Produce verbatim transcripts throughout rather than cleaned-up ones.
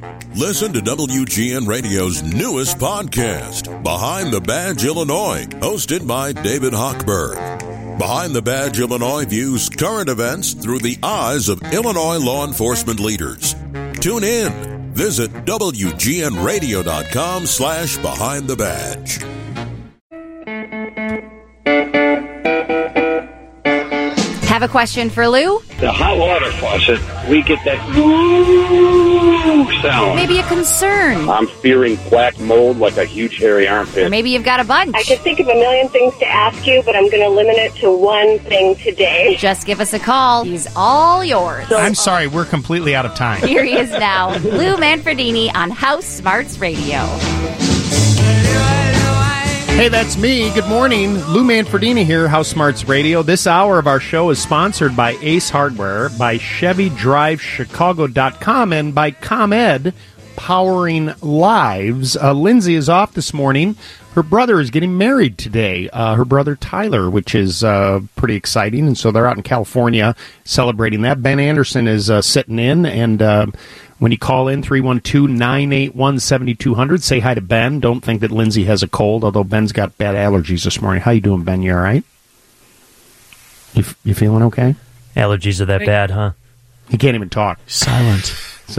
Listen to W G N Radio's newest podcast, Behind the Badge Illinois, hosted by David Hochberg. Behind the Badge Illinois views current events through the eyes of Illinois law enforcement leaders. Tune in. Visit W G N radio dot com slash behind the badge. Have a question for Lou? The hot water faucet, we get that sound. Maybe a concern. I'm fearing black mold like a huge hairy armpit. Or maybe you've got a bunch. I could think of a million things to ask you, but I'm going to limit it to one thing today. Just give us a call. He's all yours. I'm sorry, we're completely out of time. Here he is now, Lou Manfredini on House Smarts Radio. Hey, that's me. Good morning. Lou Manfredini here, House Smarts Radio. This hour of our show is sponsored by Ace Hardware, by Chevy Drive Chicago dot com, and by ComEd, powering lives. Uh, Lindsay is off this morning. Her brother is getting married today, uh, her brother Tyler, which is uh, pretty exciting. And so they're out in California celebrating that. Ben Anderson is uh, sitting in, and uh, when you call in, three one two, nine eight one, seven two zero zero, say hi to Ben. Don't think that Lindsay has a cold, although Ben's got bad allergies this morning. How you doing, Ben? You all right? You, f- you feeling okay? Allergies are that bad, huh? He can't even talk. Silent. So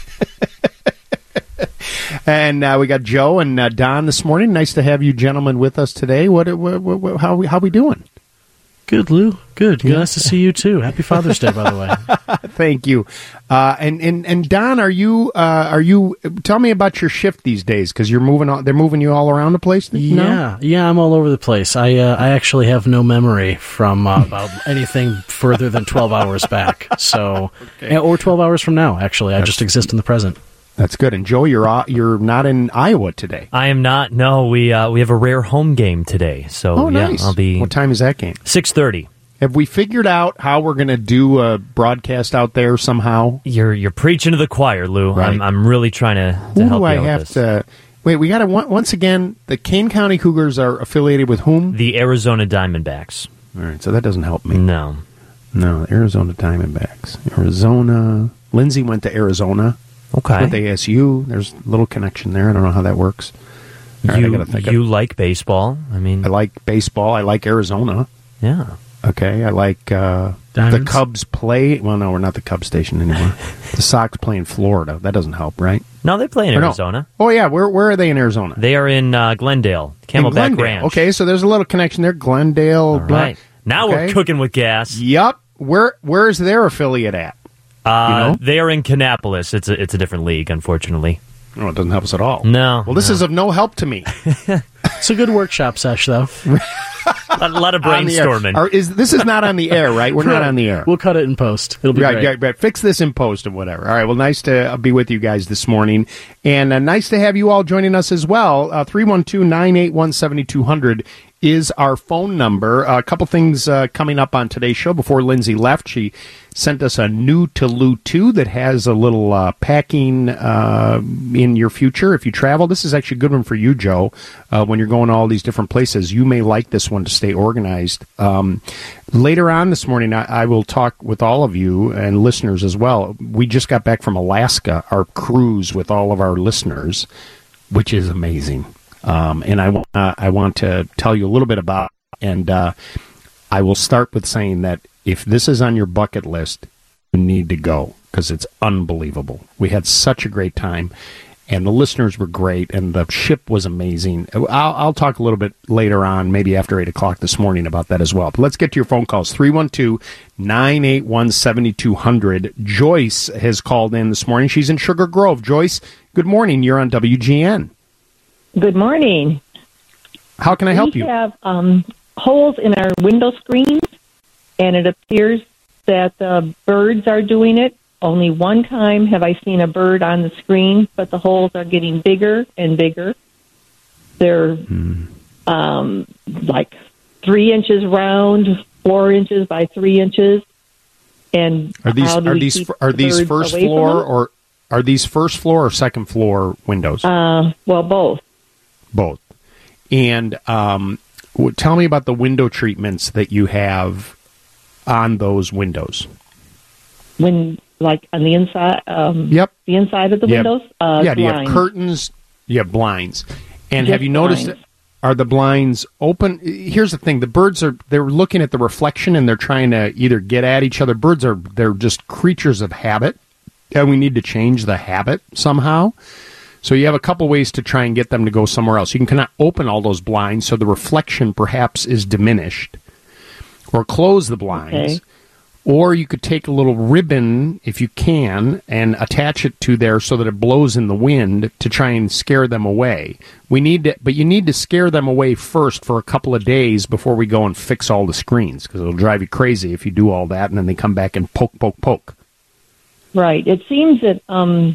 and uh, we got Joe and uh, Don this morning. Nice to have you gentlemen with us today. What, what, what how we how we doing? Good, Lou. Good. Yeah. Nice to see you too. Happy Father's Day, by the way. Thank you. Uh, and, and and Don, are you uh, are you? Tell me about your shift these days, because you're moving on. They're moving you all around the place. Yeah, no? yeah. I'm all over the place. I uh, I actually have no memory from uh, about anything further than twelve hours back. So, Okay. or twelve hours from now. Actually, I just exist in the present. That's good. And Joe, you're uh, you're not in Iowa today. I am not. No, we uh, we have a rare home game today. So Oh, yeah, nice. I'll be. What time is that game? Six thirty. Have we figured out how we're going to do a broadcast out there somehow? You're you're preaching to the choir, Lou. Right. I'm I'm really trying to, to Who help do you I out have with this. to? Wait, we got to once again. The Kane County Cougars are affiliated with whom? The Arizona Diamondbacks. All right, so that doesn't help me. No. No, Arizona Diamondbacks. Arizona. Lindsay went to Arizona. Okay. With A S U. There's a little connection there. I don't know how that works. All right, I You gotta think of- you like baseball? I mean, I like baseball. I like Arizona. yeah. Okay, I like uh, the Diamonds? Cubs play. Well, no, we're not the Cubs station anymore. The Sox play in Florida. That doesn't help, right? No, they play in Or no. Arizona. Oh, yeah. Where where are they in Arizona? They are in uh, Glendale, In Camelback Glendale. Ranch. Okay, so there's a little connection there. Glendale. All blah- right. Now we're Okay. cooking with gas. Yep. Where where is their affiliate at? Uh, You know? They are in Kannapolis. It's a it's a different league, unfortunately. Oh, it doesn't help us at all. No. Well, this no. is of no help to me. It's a good workshop sesh, though. a lot of On the air. brainstorming. Are- is this is not on the air, right? We're not on the air. We'll cut it in post. It'll be Right, great. right, right. Fix this in post and whatever. All right. Well, nice to uh, be with you guys this morning. And uh, nice to have you all joining us as well. Uh, three one two, nine eight one, seven two zero zero is our phone number. Uh, a couple things uh, coming up on today's show. Before Lindsay left, she sent us a new to Lou two that has a little uh, packing uh, in your future if you travel. This is actually a good one for you, Joe. Uh, when you're going to all these different places, you may like this one to stay organized. Um, later on this morning, I, I will talk with all of you and listeners as well. We just got back from Alaska, our cruise with all of our listeners, which is amazing. Um, and I, wa- uh, I want to tell you a little bit about it. And uh, I will start with saying that if this is on your bucket list, you need to go because it's unbelievable. We had such a great time, and the listeners were great, and the ship was amazing. I'll, I'll talk a little bit later on, maybe after eight o'clock this morning about that as well. But let's get to your phone calls. three one two, nine eight one, seven two zero zero. Joyce has called in this morning. She's in Sugar Grove. Joyce, good morning. You're on W G N. Good morning. How can I help we you? We have um, holes in our window screens, and it appears that the birds are doing it. Only one time have I seen a bird on the screen, but the holes are getting bigger and bigger. They're Hmm. um, like three inches round, four inches by three inches. And Are these how do are we these keep are the these birds first away from floor them? or are these first floor or second floor windows? Uh, well, both. Both. And um, w- tell me about the window treatments that you have on those windows. When like on the inside. Um, yep. The inside of the Yep. windows. Uh, yeah. Do you have blinds. curtains? You have blinds. And Just have you noticed? blinds. Are the blinds open? Here's the thing: the birds are they're looking at the reflection and they're trying to either get at each other. Birds are they're just creatures of habit, and we need to change the habit somehow. So you have a couple ways to try and get them to go somewhere else. You can kind of open all those blinds so the reflection perhaps is diminished, or close the blinds. Okay. Or you could take a little ribbon, if you can, and attach it to there so that it blows in the wind to try and scare them away. We need to, but you need to scare them away first for a couple of days before we go and fix all the screens, because it'll drive you crazy if you do all that and then they come back and poke, poke, poke. Right. It seems that, um,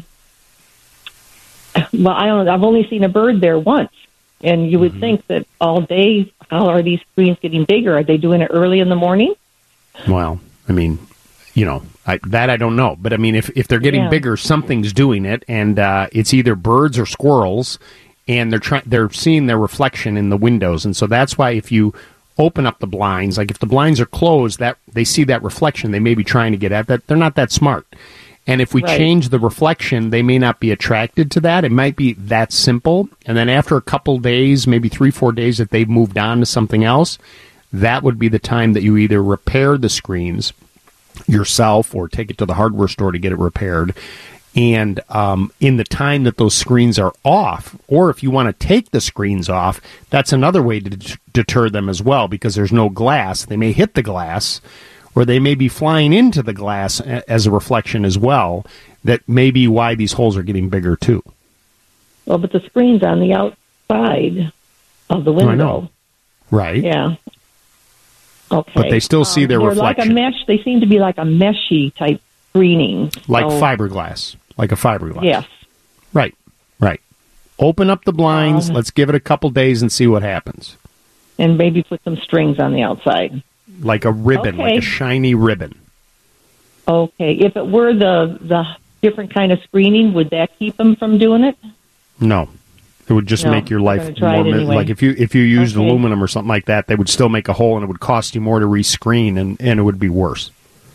well, I don't know. I've only seen a bird there once. And you would Mm-hmm. think that all day, how are these screens getting bigger? Are they doing it early in the morning? Well, I mean, you know, I, that I don't know. But, I mean, if, if they're getting Yeah. bigger, something's doing it, and uh, it's either birds or squirrels, and they're trying they're seeing their reflection in the windows. And so that's why if you open up the blinds, like if the blinds are closed, that they see that reflection, they may be trying to get at that. They're not that smart. And if we Right. change the reflection, they may not be attracted to that. It might be that simple. And then after a couple days, maybe three, four days, if they've moved on to something else, that would be the time that you either repair the screens yourself or take it to the hardware store to get it repaired. And um, in the time that those screens are off, or if you want to take the screens off, that's another way to d- deter them as well, because there's no glass. They may hit the glass, or they may be flying into the glass a- as a reflection as well. That may be why these holes are getting bigger too. Well, but the screen's on the outside of the window. I know. Right? Yeah. Okay. But they still see their they're reflection. like a mesh. They seem to be like a meshy type screening. Like So, fiberglass. Like a fiberglass. Yes. Right, right. Open up the blinds. Um, Let's give it a couple days and see what happens. And maybe put some strings on the outside. Like a ribbon, Okay. like a shiny ribbon. Okay. If it were the the different kind of screening, would that keep them from doing it? No, it would just No, make your we're life gonna try more it mis- anyway. like if you if you used Okay. aluminum or something like that, they would still make a hole and it would cost you more to rescreen and, and it would be worse.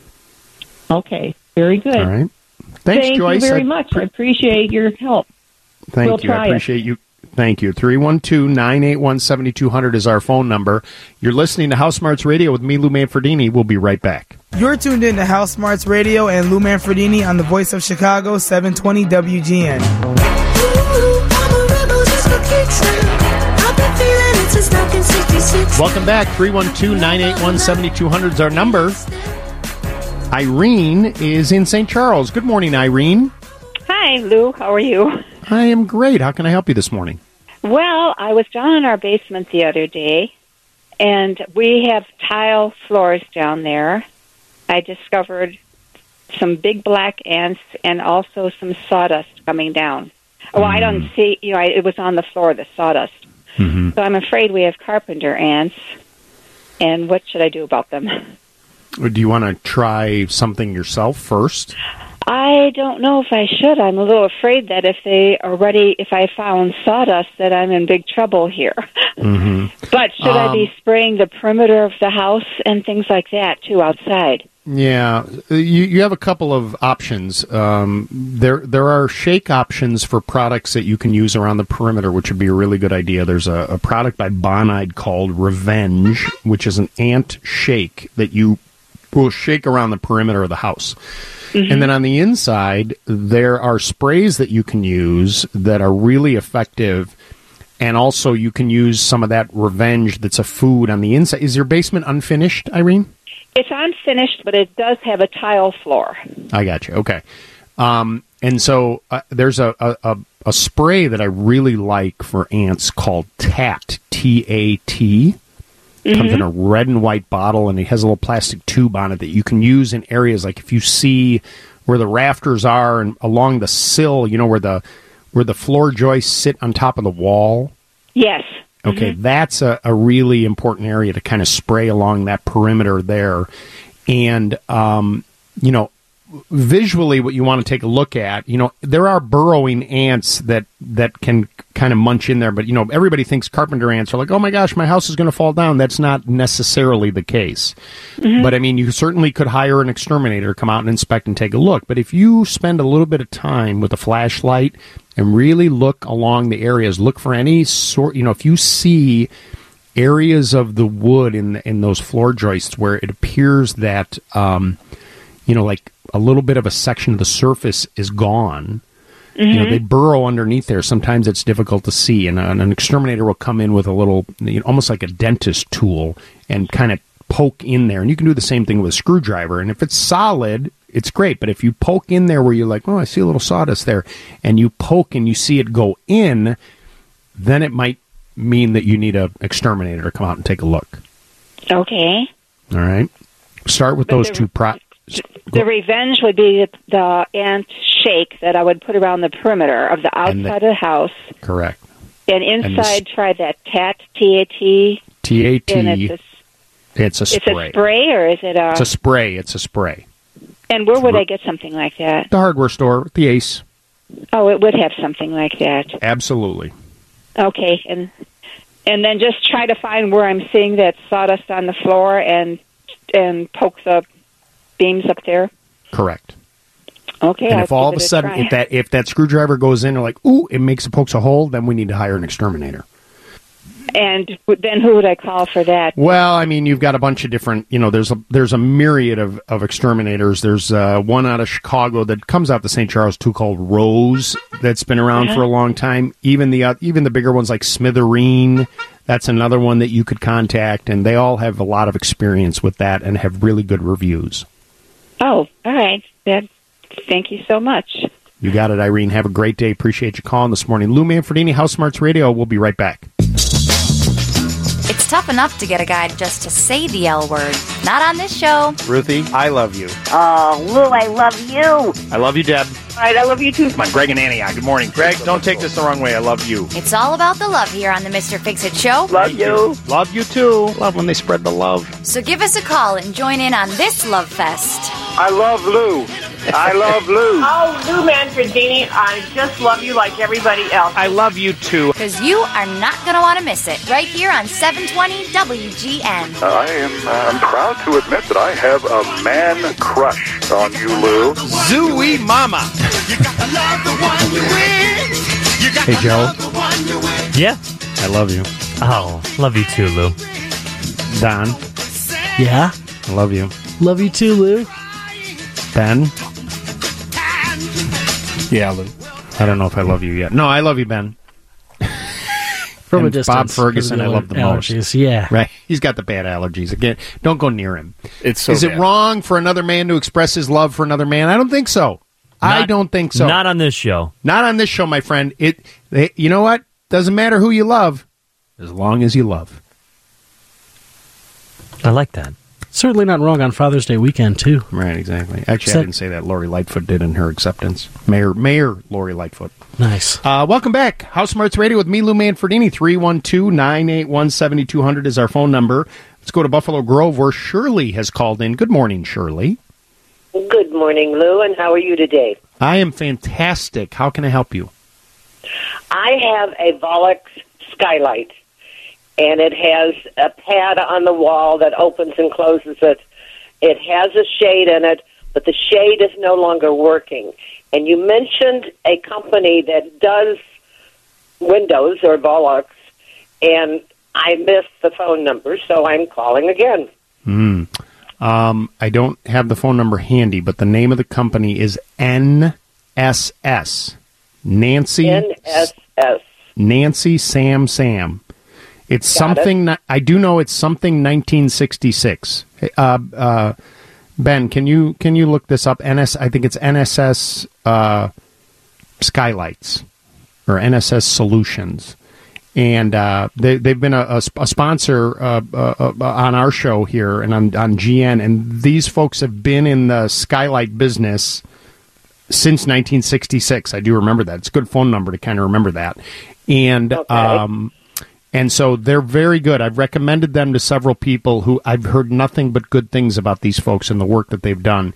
Okay. Very good. All right. Thanks, Thank Joyce. you very I much. pre- I appreciate your help. Thank We'll you. I try it. appreciate you. Thank you. three one two, nine eight one, seven two zero zero is our phone number. You're listening to House Smarts Radio with me, Lou Manfredini. We'll be right back. You're tuned in to House Smarts Radio and Lou Manfredini on the Voice of Chicago, seven twenty W G N. Welcome back. three one two, nine eight one, seven two zero zero is our number. Irene is in Saint Charles. Good morning, Irene. Hi, Lou. How are you? I am great. How can I help you this morning? Well, I was down in our basement the other day, and we have tile floors down there. I discovered some big black ants and also some sawdust coming down. Oh, I don't see, you know, I, it was on the floor, the sawdust. Mm-hmm. So I'm afraid we have carpenter ants, and what should I do about them? Do you want to try something yourself first? I don't know if I should. I'm a little afraid that if they already, if I found sawdust, that I'm in big trouble here. Mm-hmm. But should Um, I be spraying the perimeter of the house and things like that, too, outside? Yeah, you you have a couple of options. Um, there there are shake options for products that you can use around the perimeter, which would be a really good idea. There's a, a product by Bonide called Revenge, which is an ant shake that you will shake around the perimeter of the house. And then on the inside, there are sprays that you can use that are really effective. And also you can use some of that Revenge that's a food on the inside. Is your basement unfinished, Irene? It's unfinished, but it does have a tile floor. I got you. Okay. Um, and so uh, there's a, a, a, a spray that I really like for ants called Tat, T A T. It comes in a red and white bottle, and it has a little plastic tube on it that you can use in areas like if you see where the rafters are and along the sill, you know, where the where the floor joists sit on top of the wall. Yes. Okay, that's a, a really important area to kind of spray along that perimeter there. And, um, you know, visually, what you want to take a look at, you know, there are burrowing ants that, that can kind of munch in there, but, you know, everybody thinks carpenter ants are like, oh my gosh, my house is going to fall down. That's not necessarily the case. Mm-hmm. But, I mean, you certainly could hire an exterminator to come out and inspect and take a look. But if you spend a little bit of time with a flashlight and really look along the areas, look for any sort, you know, if you see areas of the wood in in those floor joists where it appears that, um, you know, like a little bit of a section of the surface is gone, mm-hmm. you know, they burrow underneath there. Sometimes it's difficult to see, and an, an exterminator will come in with a little, you know, almost like a dentist tool and kind of poke in there. And you can do the same thing with a screwdriver. And if it's solid, it's great. But if you poke in there where you're like, oh, I see a little sawdust there, and you poke and you see it go in, then it might mean that you need an exterminator to come out and take a look. Okay. All right. Start with But those the- two pro. The revenge would be the, the ant shake that I would put around the perimeter of the outside And the- of the house. Correct. And And the inside, s- try that T A T, T A T. T A And T. it's a, It's a it's spray. a spray, or is it a... It's a spray. It's a spray. and where would I get something like that? The hardware store, the Ace. Oh, it would have something like that. Absolutely. Okay, and and then just try to find where I'm seeing that sawdust on the floor and and poke the beams up there. Correct. Okay, And I'll if all of give a it sudden, try. if that if that screwdriver goes in, or like, ooh, it makes it pokes a hole, then we need to hire an exterminator. And then who would I call for that? Well, I mean, you've got a bunch of different, you know, there's a there's a myriad of, of exterminators. There's uh, one out of Chicago that comes out to Saint Charles too called Rose that's been around Uh-huh. for a long time. Even the uh, even the bigger ones like Smithereen, that's another one that you could contact, and they all have a lot of experience with that and have really good reviews. Oh, all right. That, thank you so much. You got it, Irene. Have a great day. Appreciate you calling this morning. Lou Manfredini, House Smarts Radio. We'll be right back. It's tough enough to get a guy just to say the L word. Not on this show. Ruthie, I love you. Oh, Lou, I love you. I love you, Deb. All right, I love you too. Come on, Greg and Annie. Good morning. Greg, don't take this the wrong way. I love you. It's all about the love here on the Mister Fix-It Show. Love you. Love you, too. Love when they spread the love. So give us a call and join in on this love fest. I love Lou. I love Lou. Oh, Lou Manfredini, I just love you like everybody else. I love you, too. Because you are not going to want to miss it. Right here on seven twenty W G N. I am uh, I'm proud to admit that I have a man crush on you, Lou. Zooey Mama. Hey, Joe. Yeah. I love you. Oh, love you too, Lou. Don. Yeah? I love you. Love you too, Lou. Ben. Yeah, Lou. I don't know if I love you yet. No, I love you, Ben. From And a distance. Bob Ferguson, I love the allergies, most. Yeah. Right. He's got the bad allergies. Again, don't go near him. It's so Is it bad. wrong for another man to express his love for another man? I don't think so. I Not- don't think so. Not on this show. Not on this show, my friend. It. They, you know what? Doesn't matter who you love, as long as you love. I like that. Certainly not wrong on Father's Day weekend, too. Right, exactly. Actually, So- I didn't say that. Lori Lightfoot did in her acceptance. Mayor Mayor Lori Lightfoot. Nice. Uh, welcome back. House Smarts Radio with me, Lou Manfredini. three one two, nine eight one, seven two zero zero is our phone number. Let's go to Buffalo Grove, where Shirley has called in. Good morning, Shirley. Good morning, Lou, and how are you today? I am fantastic. How can I help you? I have a Volux skylight, and it has a pad on the wall that opens and closes it. It has a shade in it, but the shade is no longer working. And you mentioned a company that does Windows or Volux, and I missed the phone number, so I'm calling again. Hmm. Um, I don't have the phone number handy, but the name of the company is N S S. Nancy. N S S. Nancy Sam Sam. It's Got something. That, I do know it's something nineteen sixty-six. Hey, Uh, uh, Ben, can you can you look this up? N S. I think it's N S S uh, Skylights or N S S Solutions, and uh, they they've been a, a, a sponsor uh, uh, uh, on our show here and on on G N. And these folks have been in the skylight business since nineteen sixty-six. I do remember that. It's a good phone number to kind of remember that. And Okay. um, and so they're very good. I've recommended them to several people who I've heard nothing but good things about these folks and the work that they've done.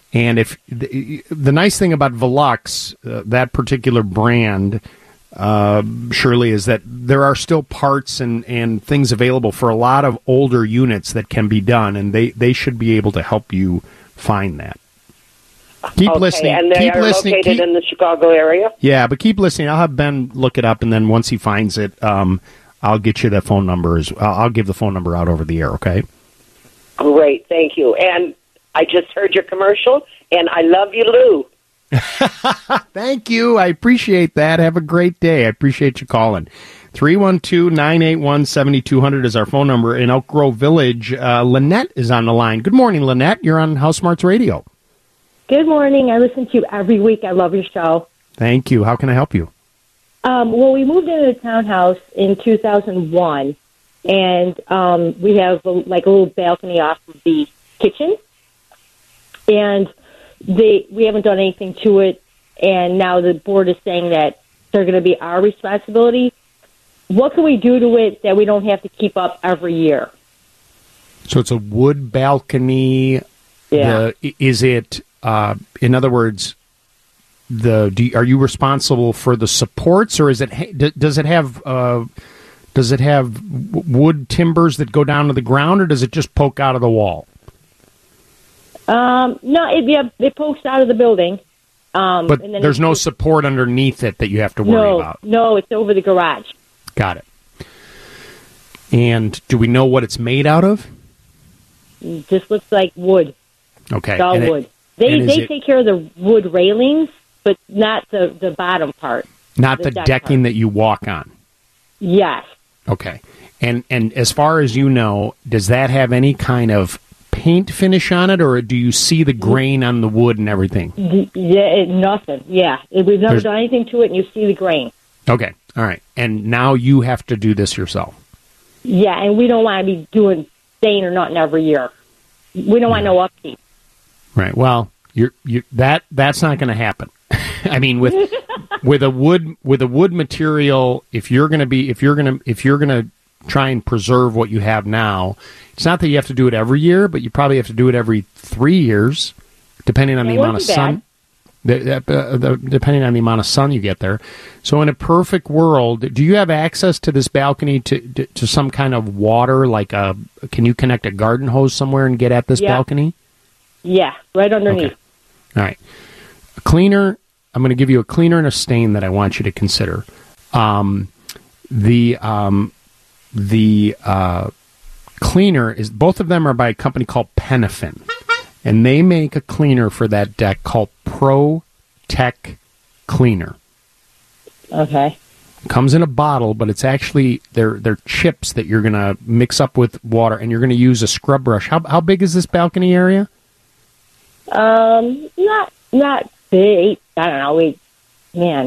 And if the, the nice thing about Velux, uh, that particular brand, uh, Shirley, is that there are still parts and, and things available for a lot of older units that can be done, and they, they should be able to help you find that. Keep okay, listening. And they keep are listening. located keep, in the Chicago area? Yeah, but keep listening. I'll have Ben look it up, and then once he finds it, um, I'll get you that phone number. As, I'll, I'll give the phone number out over the air, okay? Great, thank you. And I just heard your commercial, and I love you, Lou. Thank you. I appreciate that. Have a great day. I appreciate you calling. three one two, nine eight one, seven two zero zero is our phone number in Elk Grove Village. Uh, Lynette is on the line. Good morning, Lynette. You're on House Smarts Radio. Good morning. I listen to you every week. I love your show. Thank you. How can I help you? Um, well, we moved into a townhouse in two thousand one, and um, we have a, like a little balcony off of the kitchen. And they we haven't done anything to it, and now the board is saying that they're going to be our responsibility. What can we do to it that we don't have to keep up every year? So it's a wood balcony. Yeah. The, is it, uh, in other words, the do you, are you responsible for the supports, or is it does it have uh, does it have wood timbers that go down to the ground, or does it just poke out of the wall? Um, no, it, yeah, it pokes out of the building. Um, but and then there's it, no support underneath it that you have to worry no, about. No, it's over the garage. Got it. And do we know what it's made out of? It just looks like wood. Okay. It's all and wood. It, they they it, take care of the wood railings, but not the, the bottom part. Not the, the deck decking part. that you walk on. Yes. Okay. And and as far as you know, does that have any kind of paint finish on it, or do you see the grain on the wood and everything? Yeah, it, nothing. Yeah, it, we've never There's, done anything to it, and you see the grain. Okay, all right. And now you have to do this yourself. Yeah, and we don't want to be doing stain or nothing every year. We don't want no upkeep. Right. Well, you're you that that's not going to happen. I mean, with with a wood with a wood material, if you're going to be if you're going to if you're going to try and preserve what you have now, it's not that you have to do it every year, but you probably have to do it every three years, depending on That the amount of wouldn't be sun. The, uh, the, depending on the amount of sun you get there. So in a perfect world, do you have access to this balcony to to, to some kind of water? Like a, can you connect a garden hose somewhere and get at this Yeah. balcony? Yeah, right underneath. Okay. All right. A cleaner, I'm going to give you a cleaner and a stain that I want you to consider. Um, the um, the uh, cleaner is, both of them are by a company called Penafin. And they make a cleaner for that deck called Pro Tech Cleaner. Okay. It comes in a bottle, but it's actually, they're, they're chips that you're going to mix up with water, and you're going to use a scrub brush. How, how big is this balcony area? Um, not not big. I don't know. We, man.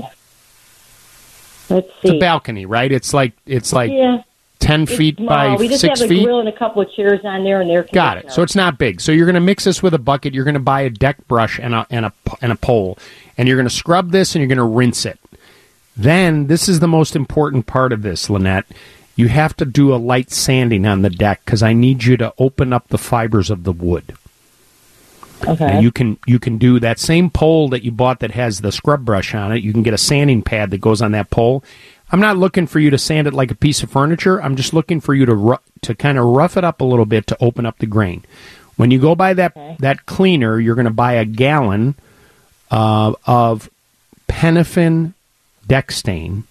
Let's see. It's a balcony, right? It's like it's like yeah. ten It's feet small. by we just six have a feet. grill and a couple of chairs on there, and they're Got it. So it's not big. So you're going to mix this with a bucket. You're going to buy a deck brush and a and a and a pole, and you're going to scrub this and you're going to rinse it. Then this is the most important part of this, Lynette. You have to do a light sanding on the deck because I need you to open up the fibers of the wood. Okay. Now you can you can do that same pole that you bought that has the scrub brush on it. You can get a sanding pad that goes on that pole. I'm not looking for you to sand it like a piece of furniture. I'm just looking for you to ru- to kind of rough it up a little bit to open up the grain. When you go buy that Okay. that cleaner, you're going to buy a gallon uh, of Penafin deck stain,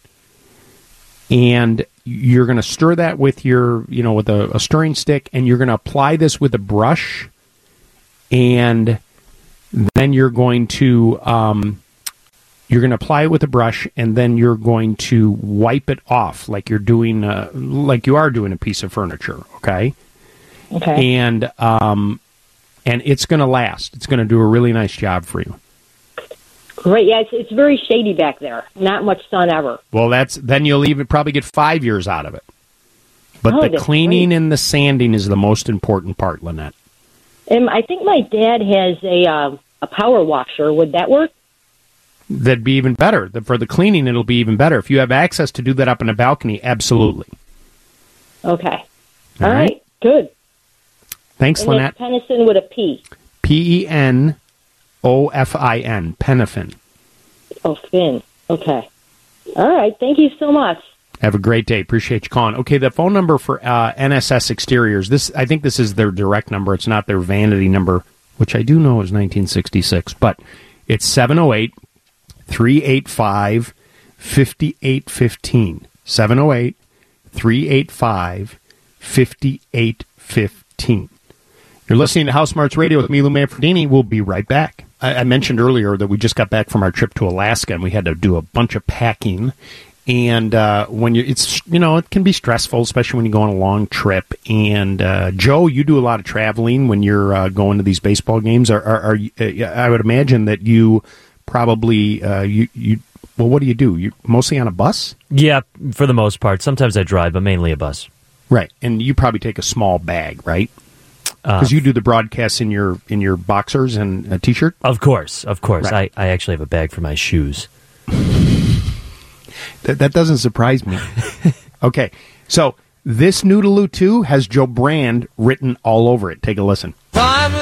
and you're going to stir that with your you know with a, a stirring stick, and you're going to apply this with a brush, and then you're going to um, You're going to apply it with a brush, and then you're going to wipe it off like you're doing, uh, like you are doing a piece of furniture. Okay. Okay. And um, and it's going to last. It's going to do a really nice job for you. Great. Yeah, it's, it's very shady back there. Not much sun ever. Well, that's then you'll even probably get five years out of it. But Oh, the that's cleaning great. and the sanding is the most important part, Lynette. And I think my dad has a uh, a power washer. Would that work? That'd be even better. The- For the cleaning, it'll be even better. If you have access to do that up in a balcony, absolutely. Okay. All All right. right. Good. Thanks, And Lynette. it's Penison with a P. P E N O F I N, Penofin. Oh, Finn. Okay. All right. Thank you so much. Have a great day. Appreciate you calling. Okay, the phone number for uh, N S S Exteriors, this I think this is their direct number. It's not their vanity number, which I do know is nineteen sixty-six, but it's seven oh eight, three eight five, five eight one five. seven oh eight, three eight five, five eight one five. You're listening to House Smarts Radio with me, Lou Manfredini. We'll be right back. I, I mentioned earlier that we just got back from our trip to Alaska, and we had to do a bunch of packing. And uh, when you, it's you know, it can be stressful, especially when you go on a long trip. And uh, Joe, you do a lot of traveling when you're uh, going to these baseball games. Are, are, are you, uh, I would imagine that you probably uh, you you. Well, what do you do? You mostly on a bus? Yeah, for the most part. Sometimes I drive, but mainly a bus. Right, and you probably take a small bag, right? Because uh, you do the broadcasts in your in your boxers and a t-shirt. Of course, of course. Right. I, I actually have a bag for my shoes. That, that doesn't surprise me. Okay, so this Noodaloo two has Joe Brand written all over it. Take a listen. I'm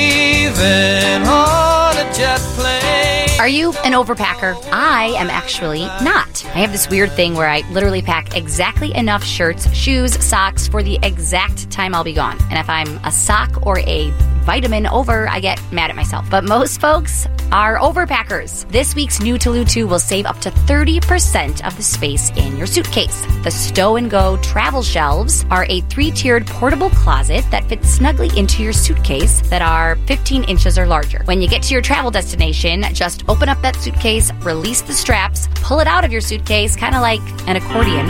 leaving on a jet plane. Are you an overpacker? I am actually not. I have this weird thing where I literally pack exactly enough shirts, shoes, socks for the exact time I'll be gone. And if I'm a sock or a vitamin over, I get mad at myself. But most folks are overpackers. This week's New Toulouse two will save up to thirty percent of the space in your suitcase. The Stow and Go travel shelves are a three-tiered portable closet that fits snugly into your suitcase that are fifteen inches or larger. When you get to your travel destination, just open up that suitcase, release the straps, pull it out of your suitcase, kind of like an accordion,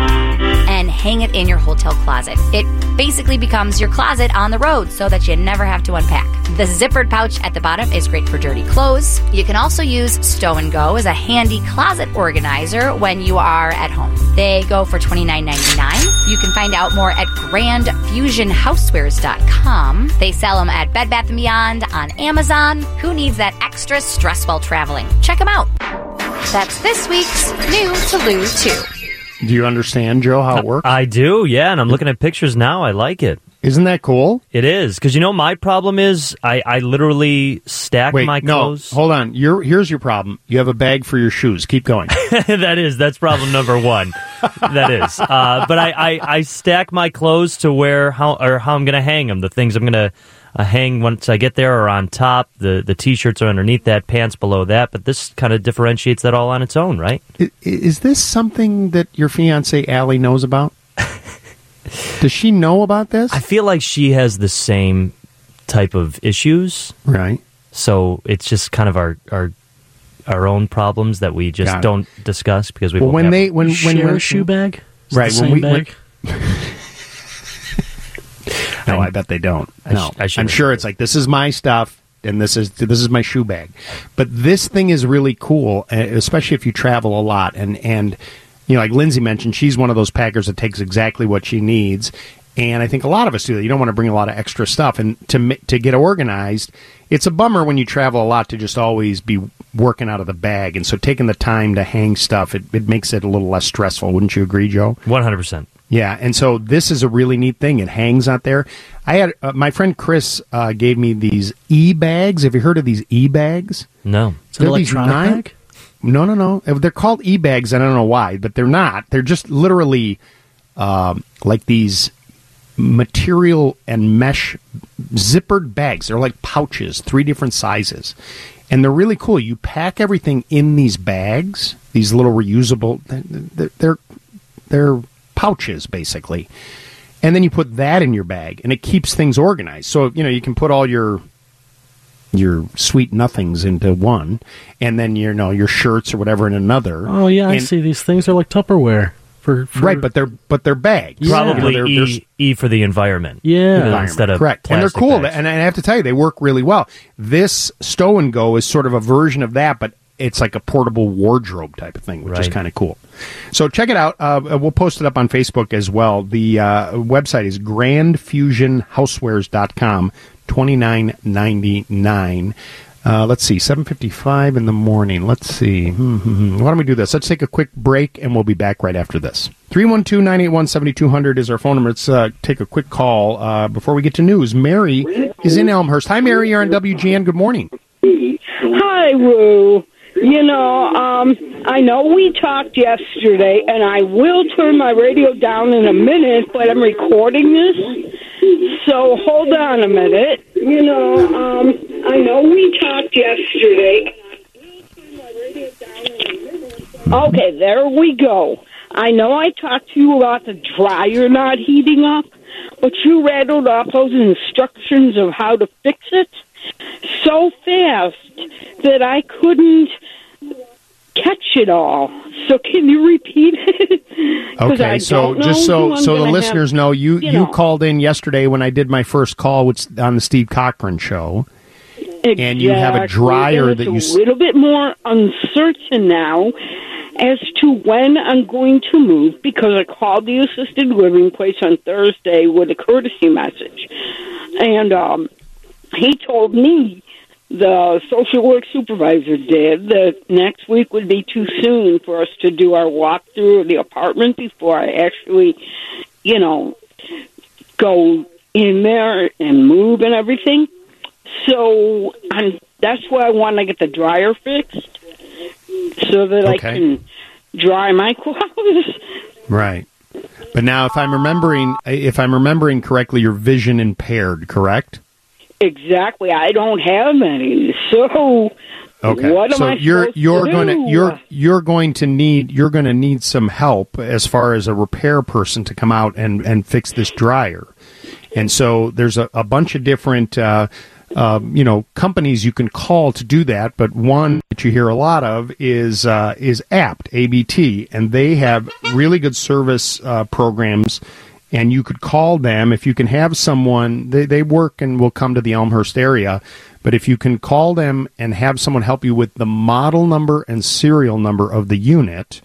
and hang it in your hotel closet. It basically becomes your closet on the road so that you never have to unpack. The zippered pouch at the bottom is great for dirty clothes. You can also use Stow and Go as a handy closet organizer when you are at home. They go for twenty-nine ninety-nine. You can find out more at grand fusion housewares dot com. They sell them at Bed Bath and Beyond, on Amazon. Who needs that extra stress while traveling? Check them out. That's this week's New Toulouse two. Do you understand, Joe, how it works? I do, yeah, and I'm looking at pictures now. I like it. Isn't that cool? It is, because you know my problem is I, I literally stack Wait, my clothes. No, hold on. You're, here's your problem. You have a bag for your shoes. Keep going. That is, that's problem number one. That is. Uh, but I, I, I stack my clothes to where, how, or how I'm going to hang them. The things I'm going to uh, hang once I get there are on top. The, the T-shirts are underneath that, pants below that. But this kind of differentiates that all on its own, right? Is, is this something that your fiancée, Allie, knows about? Does she know about this? I feel like she has the same type of issues. Right. So it's just kind of our our, our own problems that we just don't discuss because we well, won't when have they when share when, when a shoe bag. Is right. the When same we bag? When, no, I bet they don't. I No, sh- I should I'm sure it's like this is my stuff and this is this is my shoe bag. But this thing is really cool, especially if you travel a lot and and. You know, like Lindsay mentioned, she's one of those packers that takes exactly what she needs, and I think a lot of us do that. You don't want to bring a lot of extra stuff, and to to get organized, it's a bummer when you travel a lot to just always be working out of the bag, and so taking the time to hang stuff, it, it makes it a little less stressful. Wouldn't you agree, Joe? one hundred percent. Yeah, and so this is a really neat thing. It hangs out there. I had uh, my friend Chris uh, gave me these e-bags. Have you heard of these e-bags? No. It's an electronic nine- bag? No, no, no. They're called e-bags. I don't know why, but they're not. They're just literally um, like these material and mesh zippered bags. They're like pouches, three different sizes. And they're really cool. You pack everything in these bags, these little reusable, they're, they're, they're pouches, basically. And then you put that in your bag, and it keeps things organized. So, you know, you can put all your... your sweet nothings into one, and then you know your shirts or whatever in another. Oh yeah, I and, see. These things are like Tupperware for, for right, but they're but they're bags. Yeah. Probably you know, they're, e, they're, e for the environment. Yeah, environment. Instead of correct, and they're plastic cool. bags. And I have to tell you, they work really well. This Stow and Go is sort of a version of that, but it's like a portable wardrobe type of thing, which right. is kind of cool. So check it out. Uh, we'll post it up on Facebook as well. The uh, website is grand fusion housewares dot com. twenty-nine ninety-nine. Uh, let's see, seven fifty-five in the morning. Let's see. Mm-hmm. Why don't we do this? Let's take a quick break, and we'll be back right after this. three one two, nine eight one, seven two zero zero is our phone number. Let's uh, take a quick call uh, before we get to news. Mary is in Elmhurst. Hi, Mary. You're on W G N. Good morning. Hi, Lou. You know, um, I know we talked yesterday, and I will turn my radio down in a minute, but I'm recording this, so hold on a minute. You know, um, I know we talked yesterday. Okay, there we go. I know I talked to you about the dryer not heating up, but you rattled off those instructions of how to fix it so fast that I couldn't catch it all. So can you repeat it? Okay, so just so so the listeners have, know, you, you, you know. called in yesterday when I did my first call with, on the Steve Cochran show, exactly. and you have a dryer that you... It's a little bit more uncertain now as to when I'm going to move, because I called the assisted living place on Thursday with a courtesy message. And um, he told me, the social work supervisor did, that next week would be too soon for us to do our walkthrough of the apartment before I actually, you know, go in there and move and everything. So I'm, that's why I want to get the dryer fixed, so that okay. I can dry my clothes. Right. But now, if I'm remembering, if I'm remembering correctly, you're vision impaired, correct? Exactly. I don't have any. So, okay. what am so I you're supposed you're to going do? to you're you're going to need you're going to need some help as far as a repair person to come out and and fix this dryer. And so there's a, a bunch of different. Uh, Uh, you know, companies you can call to do that, but one that you hear a lot of is uh, is Apt, A B T, and they have really good service uh, programs, and you could call them if you can have someone, they, they work and will come to the Elmhurst area, but if you can call them and have someone help you with the model number and serial number of the unit,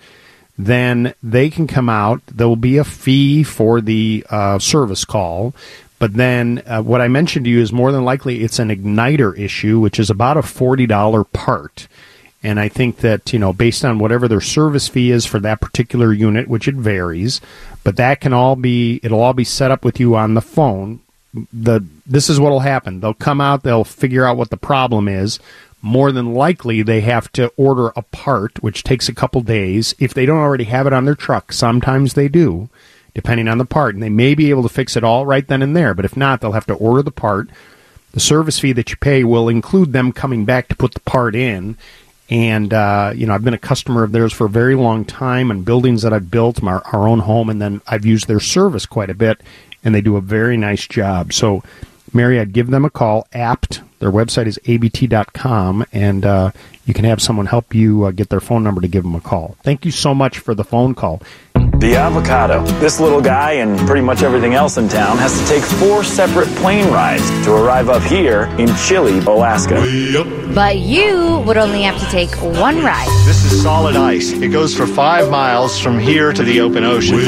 then they can come out. There will be a fee for the uh, service call. But then uh, what I mentioned to you is more than likely it's an igniter issue, which is about a forty dollars part. And I think that, you know, based on whatever their service fee is for that particular unit, which it varies, but that can all be, it'll all be set up with you on the phone. The This is what will happen. They'll come out, they'll figure out what the problem is. More than likely, they have to order a part, which takes a couple days. If they don't already have it on their truck, sometimes they do, depending on the part, and they may be able to fix it all right then and there, but if not, they'll have to order the part. The service fee that you pay will include them coming back to put the part in, and, uh, you know, I've been a customer of theirs for a very long time, and buildings that I've built, my, our own home, and then I've used their service quite a bit, and they do a very nice job. So, Mary, I'd give them a call, Apt. Their website is A B T dot com, and uh, you can have someone help you uh, get their phone number to give them a call. Thank you so much for the phone call. The avocado. This little guy and pretty much everything else in town has to take four separate plane rides to arrive up here in chilly Alaska. But you would only have to take one ride. This is solid ice. It goes for five miles from here to the open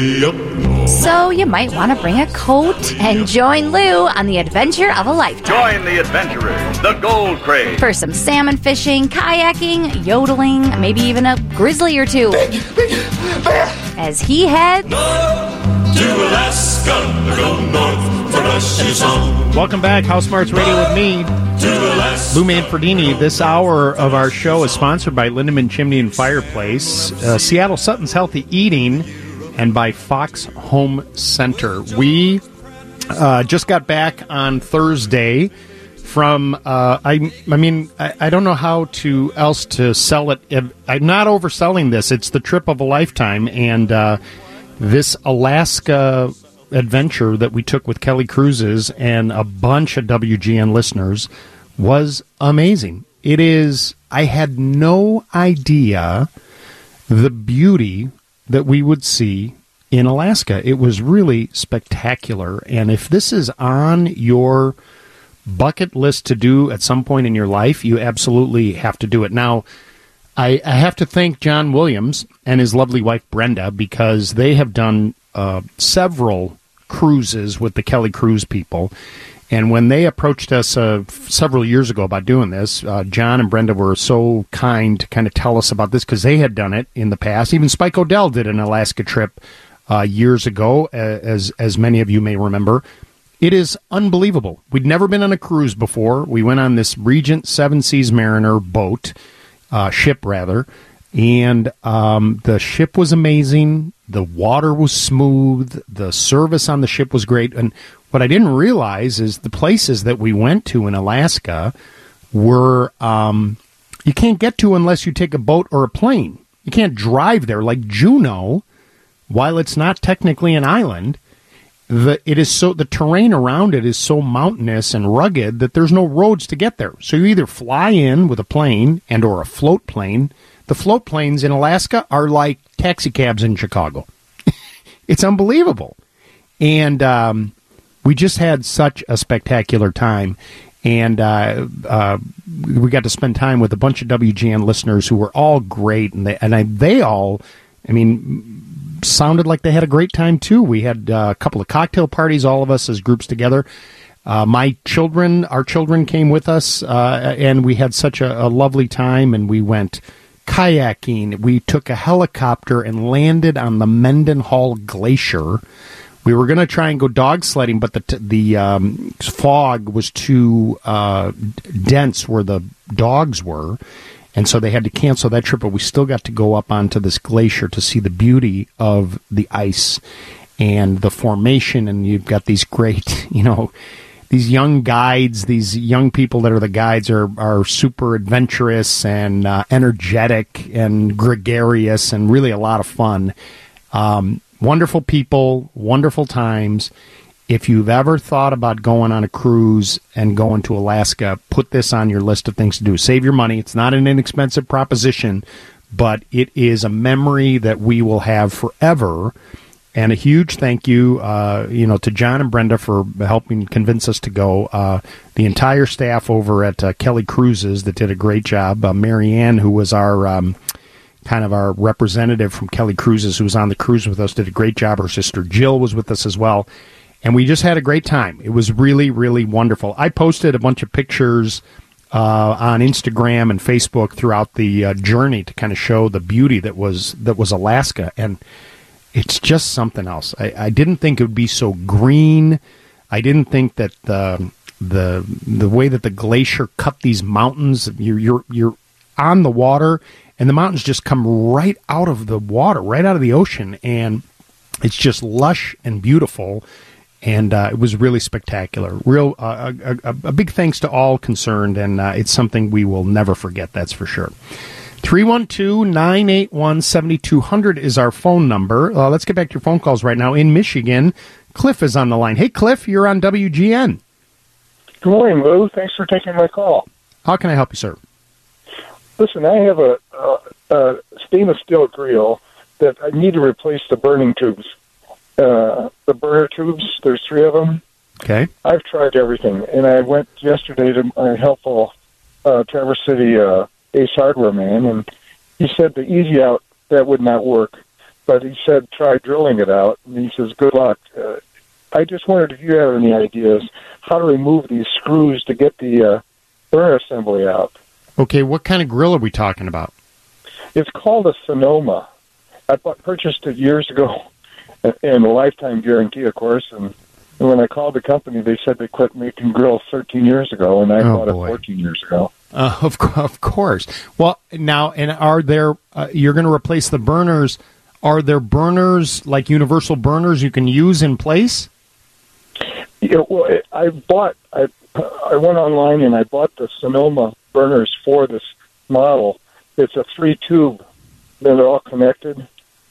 ocean. So you might want to bring a coat and join Lou on the adventure of a lifetime. Join the adventurers, the Gold Crate. For some salmon fishing, kayaking, yodeling, maybe even a grizzly or two. As he heads to Alaska, go north for Russia's home. Welcome back, House Smarts Radio with me, Lou Manfredini. This hour of our show is sponsored by Lindemann Chimney and Fireplace, uh, Seattle Sutton's Healthy Eating, and by Fox Home Center. We uh, just got back on Thursday from, uh, I, I mean, I, I don't know how to else to sell it. I'm not overselling this. It's the trip of a lifetime, and uh, this Alaska adventure that we took with Kelly Cruises and a bunch of W G N listeners was amazing. It is, I had no idea the beauty that we would see in Alaska. It was really spectacular, and if this is on your bucket list to do at some point in your life, you absolutely have to do it. Now, I, I have to thank John Williams and his lovely wife Brenda, because they have done uh, several cruises with the Kelly Cruise people. And when they approached us uh, several years ago about doing this, uh, John and Brenda were so kind to kind of tell us about this, because they had done it in the past. Even Spike O'Dell did an Alaska trip uh, years ago, uh, as as many of you may remember. It is unbelievable. We'd never been on a cruise before. We went on this Regent Seven Seas Mariner boat, uh, ship rather, and um, the ship was amazing. The water was smooth. The service on the ship was great. And what I didn't realize is the places that we went to in Alaska were um, you can't get to unless you take a boat or a plane. You can't drive there. Like Juneau, while it's not technically an island, the it is so the terrain around it is so mountainous and rugged that there's no roads to get there. So you either fly in with a plane and or a float plane. The float planes in Alaska are like taxi cabs in Chicago. It's unbelievable. And um, we just had such a spectacular time. And uh, uh, we got to spend time with a bunch of W G N listeners who were all great. And they, and I, they all, I mean, sounded like they had a great time, too. We had uh, a couple of cocktail parties, all of us as groups together. Uh, my children, our children came with us, uh, and we had such a, a lovely time. And we went kayaking. We took a helicopter and landed on the Mendenhall Glacier. We were going to try and go dog sledding, but the t- the um, fog was too uh, dense where the dogs were, and so they had to cancel that trip. But we still got to go up onto this glacier to see the beauty of the ice and the formation. And you've got these great, you know, these young guides, these young people that are the guides are, are super adventurous and uh, energetic and gregarious and really a lot of fun. Um, wonderful people, wonderful times. If you've ever thought about going on a cruise and going to Alaska, put this on your list of things to do. Save your money. It's not an inexpensive proposition, but it is a memory that we will have forever. And a huge thank you, uh, you know, to John and Brenda for helping convince us to go. Uh, the entire staff over at uh, Kelly Cruises that did a great job. Uh, Marianne, who was our um, kind of our representative from Kelly Cruises, who was on the cruise with us, did a great job. Her sister Jill was with us as well. And we just had a great time. It was really, really wonderful. I posted a bunch of pictures uh, on Instagram and Facebook throughout the uh, journey to kind of show the beauty that was that was Alaska. And it's just something else. I, I didn't think it would be so green. I didn't think that the the the way that the glacier cut these mountains. You're you're you're on the water, and the mountains just come right out of the water, right out of the ocean, and it's just lush and beautiful. And uh, it was really spectacular. Real uh, a, a, a big thanks to all concerned, and uh, it's something we will never forget. That's for sure. three one two, nine eight one, seven two zero zero is our phone number. Uh, let's get back to your phone calls right now. In Michigan, Cliff is on the line. Hey, Cliff, you're on W G N. Good morning, Lou. Thanks for taking my call. How can I help you, sir? Listen, I have a, a, a stainless steel grill that I need to replace the burning tubes. Uh, the burner tubes, there's three of them. Okay. I've tried everything, and I went yesterday to my helpful uh, Traverse City uh, Ace Hardware man, and he said the easy out, that would not work. But he said try drilling it out, and he says good luck. Uh, I just wondered if you have any ideas how to remove these screws to get the uh, burner assembly out. Okay, what kind of grill are we talking about? It's called a Sonoma. I bought, purchased it years ago, and a lifetime guarantee, of course, and And when I called the company, they said they quit making grills thirteen years ago, and I Oh, bought boy. it fourteen years ago. Uh, of co- of course. Well, now, and are there? Uh, you're going to replace the burners. Are there burners like universal burners you can use in place? Yeah, well, it- I bought. I I went online and I bought the Sonoma burners for this model. It's a three tube. They're all connected,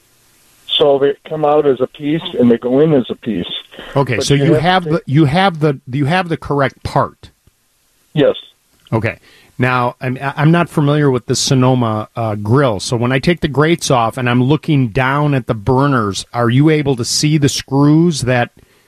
so they come out as a piece and they go in as a piece. Okay, But so you have have to the take- you have the you have the correct part. Yes. Okay. Now, I'm I'm not familiar with the Sonoma uh, grill, so when I take the grates off and I'm looking down at the burners, are you able to see the screws that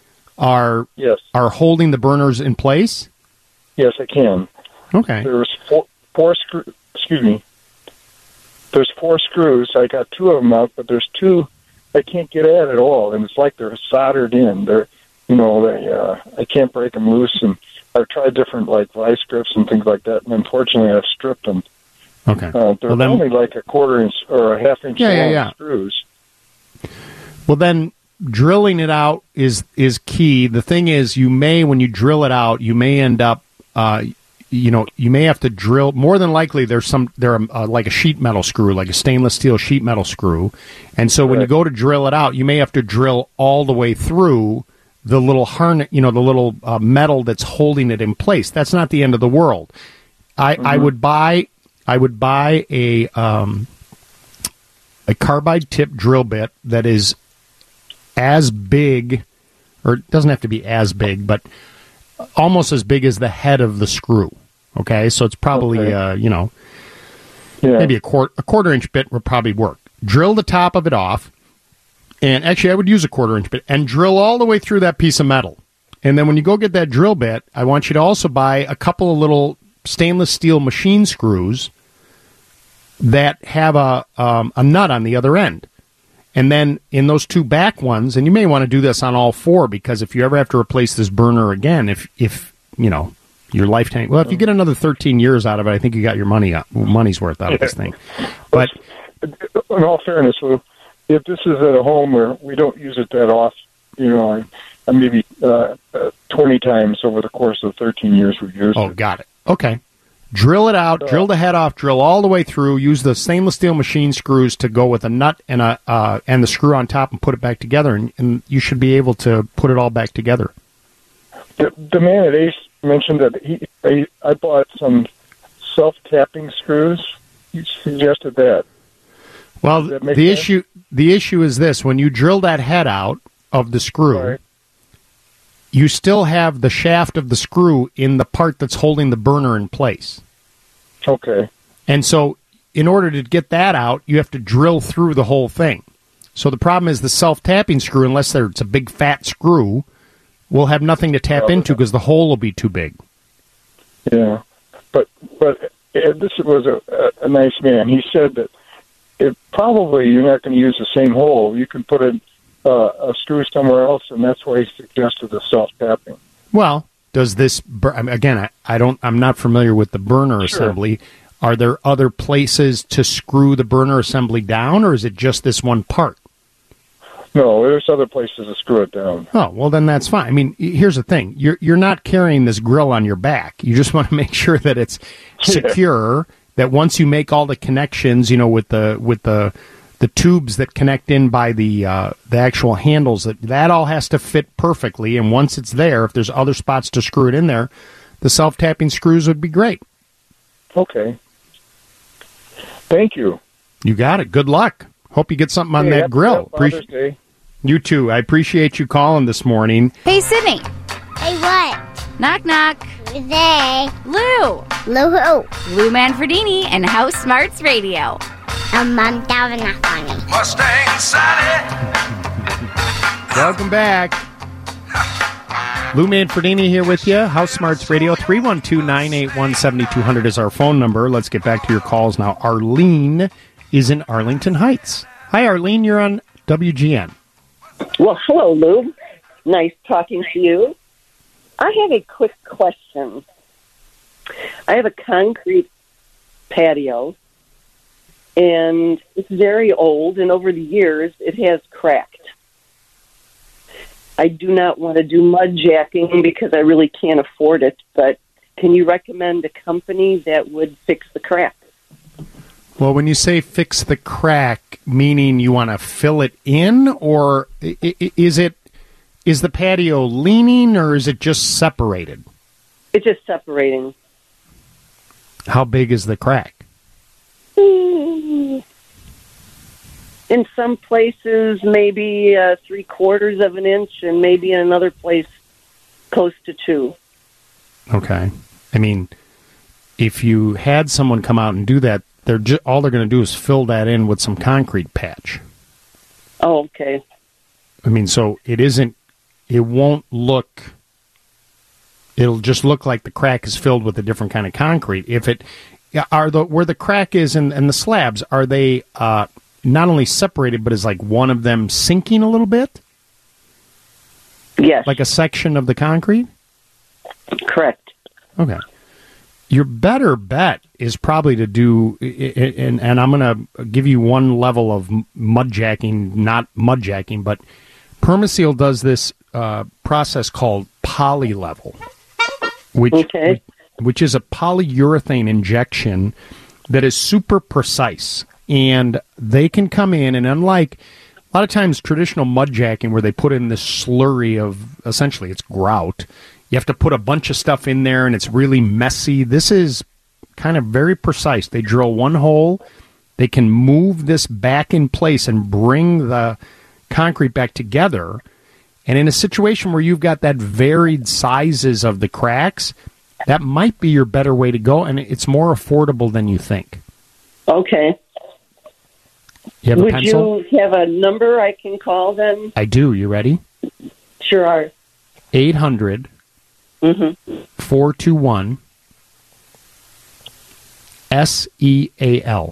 are Yes. are holding the burners in place? Yes, I can. Okay. There's four, four screw. Excuse me. There's four screws. I got two of them out, but there's two I can't get at at all, and it's like they're soldered in. They're, you know, they. Uh, I can't break them loose, and I've tried different like vice grips and things like that, and unfortunately, I've stripped them. Okay. Uh, they're Well, then- only like a quarter inch or a half inch Yeah, yeah, long yeah. screws. Well, then drilling it out is is key. The thing is, you may, when you drill it out, you may end up, uh, you know, you may have to drill. More than likely, there's some there uh, like a sheet metal screw, like a stainless steel sheet metal screw, and so when you go to drill it out, you may have to drill all the way through the little harness, you know, the little uh, metal that's holding it in place. That's not the end of the world. I, mm-hmm. I would buy I would buy a um, a carbide tip drill bit that is as big, or it doesn't have to be as big, but almost as big as the head of the screw. Okay, so it's probably okay. uh, you know yeah. maybe a quarter a quarter inch bit would probably work. Drill the top of it off. And actually, I would use a quarter-inch bit and drill all the way through that piece of metal. And then when you go get that drill bit, I want you to also buy a couple of little stainless steel machine screws that have a um, a nut on the other end. And then in those two back ones, and you may want to do this on all four, because if you ever have to replace this burner again, if, if you know, your lifetime... Well, if you get another thirteen years out of it, I think you got your money up, money's worth out of this thing. But in all fairness, Lou, if this is at a home where we don't use it that often, you know, uh, maybe uh, uh, twenty times over the course of thirteen years we've used oh, it. Oh, got it. Okay. Drill it out, uh, drill the head off, drill all the way through, use the stainless steel machine screws to go with a nut and a uh, and the screw on top and put it back together, and, and you should be able to put it all back together. The, the man at Ace mentioned that he I, I bought some self-tapping screws. He suggested that. Well, the sense? issue the issue is this: when you drill that head out of the screw, right. you still have the shaft of the screw in the part that's holding the burner in place. Okay. And so, in order to get that out, you have to drill through the whole thing. So the problem is the self-tapping screw, unless it's a big fat screw, will have nothing to tap oh, into because the hole will be too big. Yeah, but but uh, this was a, a nice man. He said that. It probably you're not going to use the same hole. You can put a, uh, a screw somewhere else, and that's why he suggested the self-tapping. Well, does this bur- again? I, I don't. I'm not familiar with the burner sure. assembly. Are there other places to screw the burner assembly down, or is it just this one part? No, there's other places to screw it down. Oh, well, then that's fine. I mean, here's the thing: you're you're not carrying this grill on your back. You just want to make sure that it's secure. That once you make all the connections, you know, with the with the the tubes that connect in by the uh, the actual handles, that that all has to fit perfectly. And once it's there, if there's other spots to screw it in there, the self-tapping screws would be great. Okay. Thank you. You got it. Good luck. Hope you get something on hey, that grill. Father's Day. You too. I appreciate you calling this morning. Hey, Sydney. Hey, what? Knock, knock. Who's there? Lou. Lou who? Lou Manfredini and House Smarts Radio. Um, Mom, that was not funny. Mustang Sally. Welcome back. Lou Manfredini here with you. House Smarts Radio. three one two, nine eight one, seven two zero zero is our phone number. Let's get back to your calls now. Arlene is in Arlington Heights. Hi, Arlene. You're on W G N. Well, hello, Lou. Nice talking to you. I have a quick question. I have a concrete patio, and it's very old, and over the years, it has cracked. I do not want to do mud jacking because I really can't afford it, but can you recommend a company that would fix the crack? Well, when you say fix the crack, meaning you want to fill it in, or is it is the patio leaning, or is it just separated? It's just separating. How big is the crack? In some places, maybe uh, three quarters of an inch, and maybe in another place, close to two. Okay. I mean, if you had someone come out and do that, they're ju- all they're going to do is fill that in with some concrete patch. Oh, okay. I mean, so it isn't, it won't look, it'll just look like the crack is filled with a different kind of concrete. If it, are the, where the crack is and, and the slabs, are they uh, not only separated, but is like one of them sinking a little bit? Yes. Like a section of the concrete? Correct. Okay. Your better bet is probably to do, and, and I'm going to give you one level of mud jacking, not mud jacking, but Permaseal does this uh, process called polylevel, which Okay. which is a polyurethane injection that is super precise. And they can come in, and unlike a lot of times traditional mud jacking where they put in this slurry of, essentially it's grout, you have to put a bunch of stuff in there and it's really messy. This is kind of very precise. They drill one hole, they can move this back in place and bring the concrete back together. And in a situation where you've got that varied sizes of the cracks, that might be your better way to go, and it's more affordable than you think. Okay. You have a Would pencil? you have a number I can call then? I do. You ready? Sure are. eight hundred, four two one, S E A L.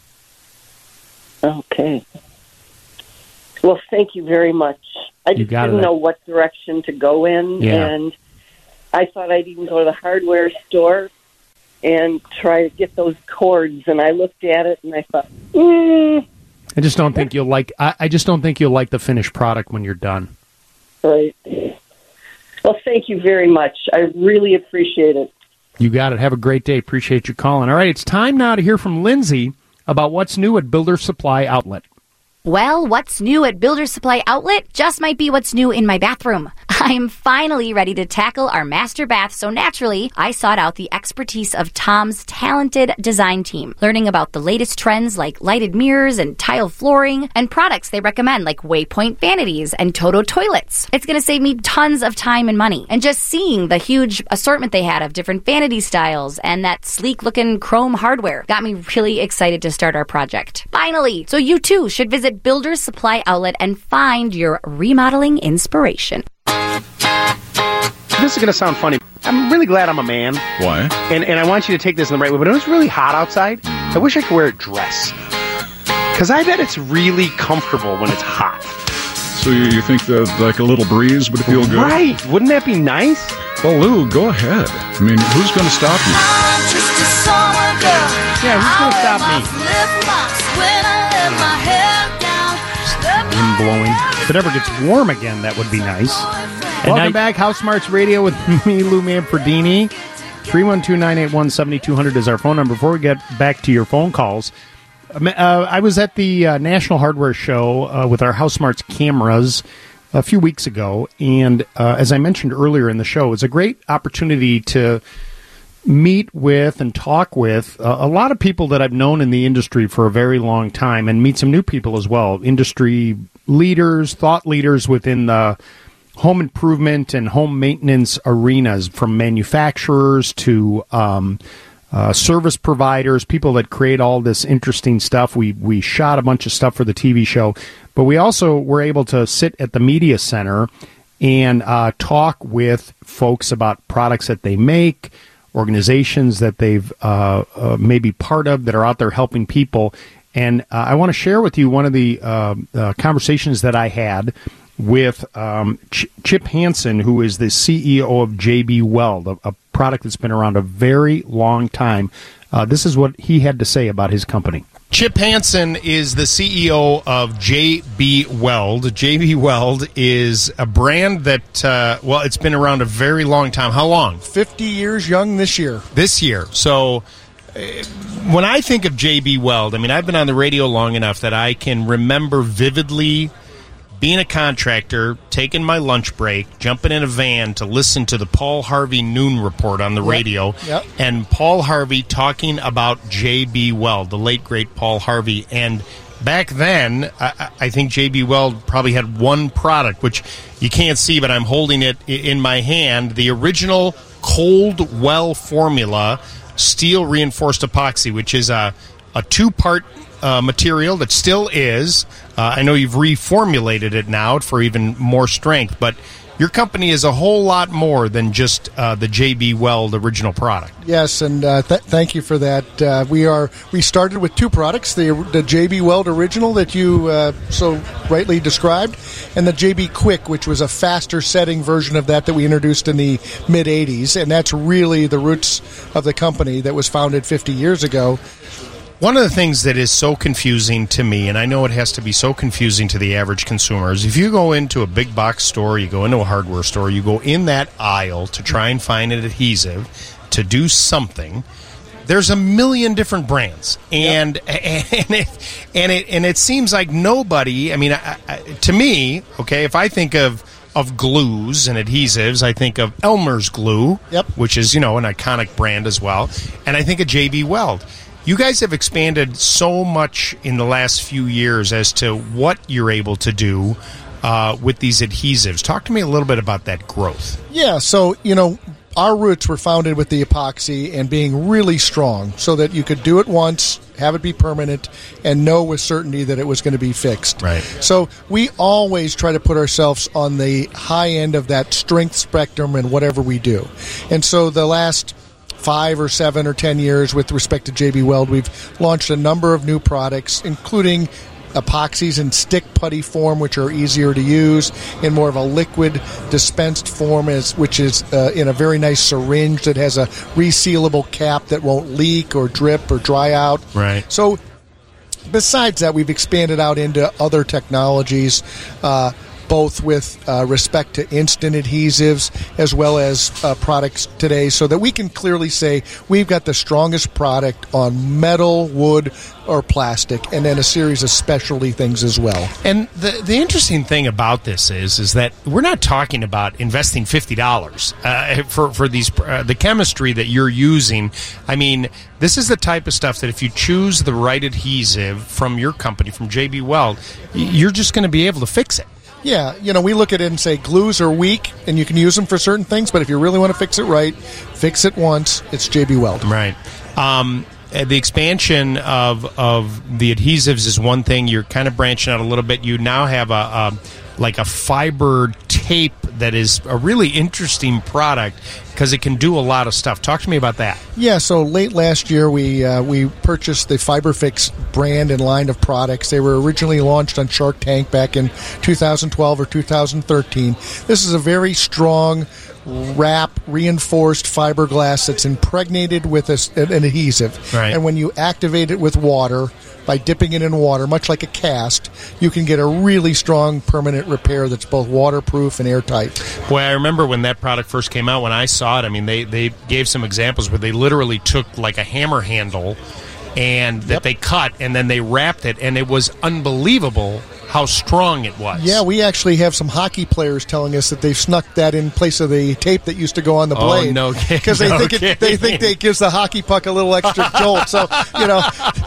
Okay. Well, thank you very much. I You just got didn't it. know what direction to go in, Yeah. and I thought I'd even go to the hardware store and try to get those cords. And I looked at it and I thought, mm, I just don't think you'll like. I, I just don't think you'll like the finished product when you're done. right. Well, thank you very much. I really appreciate it. You got it. Have a great day. Appreciate you calling. All right, it's time now to hear from Lindsay about what's new at Builder Supply Outlet. Well, what's new at Builder Supply Outlet just might be what's new in my bathroom. I'm finally ready to tackle our master bath, so naturally, I sought out the expertise of Tom's talented design team, learning about the latest trends like lighted mirrors and tile flooring, and products they recommend like Waypoint vanities and Toto toilets. It's going to save me tons of time and money. And just seeing the huge assortment they had of different vanity styles and that sleek-looking chrome hardware got me really excited to start our project. Finally! So you too should visit Builder Supply Outlet and find your remodeling inspiration. This is going to sound funny. I'm really glad I'm a man. Why? And and I want you to take this in the right way. But it was really hot outside. I wish I could wear a dress. Because I bet it's really comfortable when it's hot. So you, you think that like a little breeze would feel good? Right. Wouldn't that be nice? Well, Lou, go ahead. I mean, who's going to stop you? Yeah, who's going to stop me? Wind blowing. If it ever gets warm again, that would be nice. And Welcome I- back, House Smarts Radio with me, Lou Manfredini. three one two, nine eight one, seven two zero zero is our phone number. Before we get back to your phone calls, uh, I was at the uh, National Hardware Show uh, with our House Smarts cameras a few weeks ago, and uh, as I mentioned earlier in the show, it was a great opportunity to meet with and talk with uh, a lot of people that I've known in the industry for a very long time, and meet some new people as well, industry leaders, thought leaders within the home improvement and home maintenance arenas, from manufacturers to um, uh, service providers, people that create all this interesting stuff. We we shot a bunch of stuff for the T V show, but we also were able to sit at the media center and uh, talk with folks about products that they make, organizations that they've uh, uh, maybe part of that are out there helping people. And uh, I want to share with you one of the uh, uh, conversations that I had with um, Ch- Chip Hansen, who is the C E O of J B Weld, a, a product that's been around a very long time. Uh, this is what he had to say about his company. Chip Hansen is the C E O of J B Weld. J B Weld is a brand that, uh, well, it's been around a very long time. How long? fifty years young this year. This year. So uh, when I think of J B Weld, I mean, I've been on the radio long enough that I can remember vividly being a contractor, taking my lunch break, jumping in a van to listen to the Paul Harvey Noon Report on the Yep. radio, Yep. and Paul Harvey talking about J B Weld, the late, great Paul Harvey. And back then, I, I think J B Weld probably had one product, which you can't see, but I'm holding it i- in my hand, the original Cold Well formula steel reinforced epoxy, which is a, a two-part uh, material that still is. Uh, I know you've reformulated it now for even more strength, but your company is a whole lot more than just uh, the J B Weld original product. Yes, and uh, th- thank you for that. Uh, we are we started with two products: the the J B Weld Original that you uh, so rightly described, and the J B Quick, which was a faster setting version of that that we introduced in the mid eighties, and that's really the roots of the company that was founded fifty years ago. One of the things that is so confusing to me, and I know it has to be so confusing to the average consumer, is if you go into a big box store, you go into a hardware store, you go in that aisle to try and find an adhesive to do something, there's a million different brands. And yep. and, it, and, it, and it seems like nobody, I mean, I, I, to me, okay, if I think of of glues and adhesives, I think of Elmer's Glue, yep. which is, you know, an iconic brand as well, and I think of J B. Weld. You guys have expanded so much in the last few years as to what you're able to do uh, with these adhesives. Talk to me a little bit about that growth. Yeah, so, you know, our roots were founded with the epoxy and being really strong so that you could do it once, have it be permanent, and know with certainty that it was going to be fixed. Right. So we always try to put ourselves on the high end of that strength spectrum in whatever we do. And so the last five or seven or ten years with respect to J B. Weld, we've launched a number of new products, including epoxies in stick putty form, which are easier to use, in more of a liquid dispensed form, as which is uh, in a very nice syringe that has a resealable cap that won't leak or drip or dry out. Right. So besides that, we've expanded out into other technologies, uh, both with uh, respect to instant adhesives as well as uh, products today, so that we can clearly say we've got the strongest product on metal, wood, or plastic, and then a series of specialty things as well. And the the interesting thing about this is is that we're not talking about investing fifty dollars uh, for for these uh, the chemistry that you're using. I mean, this is the type of stuff that if you choose the right adhesive from your company, from J B. Weld, you're just going to be able to fix it. Yeah, you know, we look at it and say glues are weak, and you can use them for certain things, but if you really want to fix it right, fix it once, it's J B. Weld. Right. Um, the expansion of of the adhesives is one thing. You're kind of branching out a little bit. You now have a, a like a fiber tape that is a really interesting product because it can do a lot of stuff. Talk to me about that. Yeah, so late last year we uh, we purchased the FiberFix brand and line of products. They were originally launched on Shark Tank back in two thousand twelve or two thousand thirteen. This is a very strong wrap reinforced fiberglass that's impregnated with a, an adhesive. Right. And when you activate it with water, by dipping it in water, much like a cast, you can get a really strong permanent repair that's both waterproof and airtight. Boy, I remember when that product first came out, when I saw it, I mean, they, they gave some examples where they literally took like a hammer handle and that Yep. they cut and then they wrapped it, and it was unbelievable how strong it was. Yeah, we actually have some hockey players telling us that they've snuck that in place of the tape that used to go on the Oh, blade. no kidding. Because they No think it, they think kidding. it gives the hockey puck a little extra jolt. So, you know,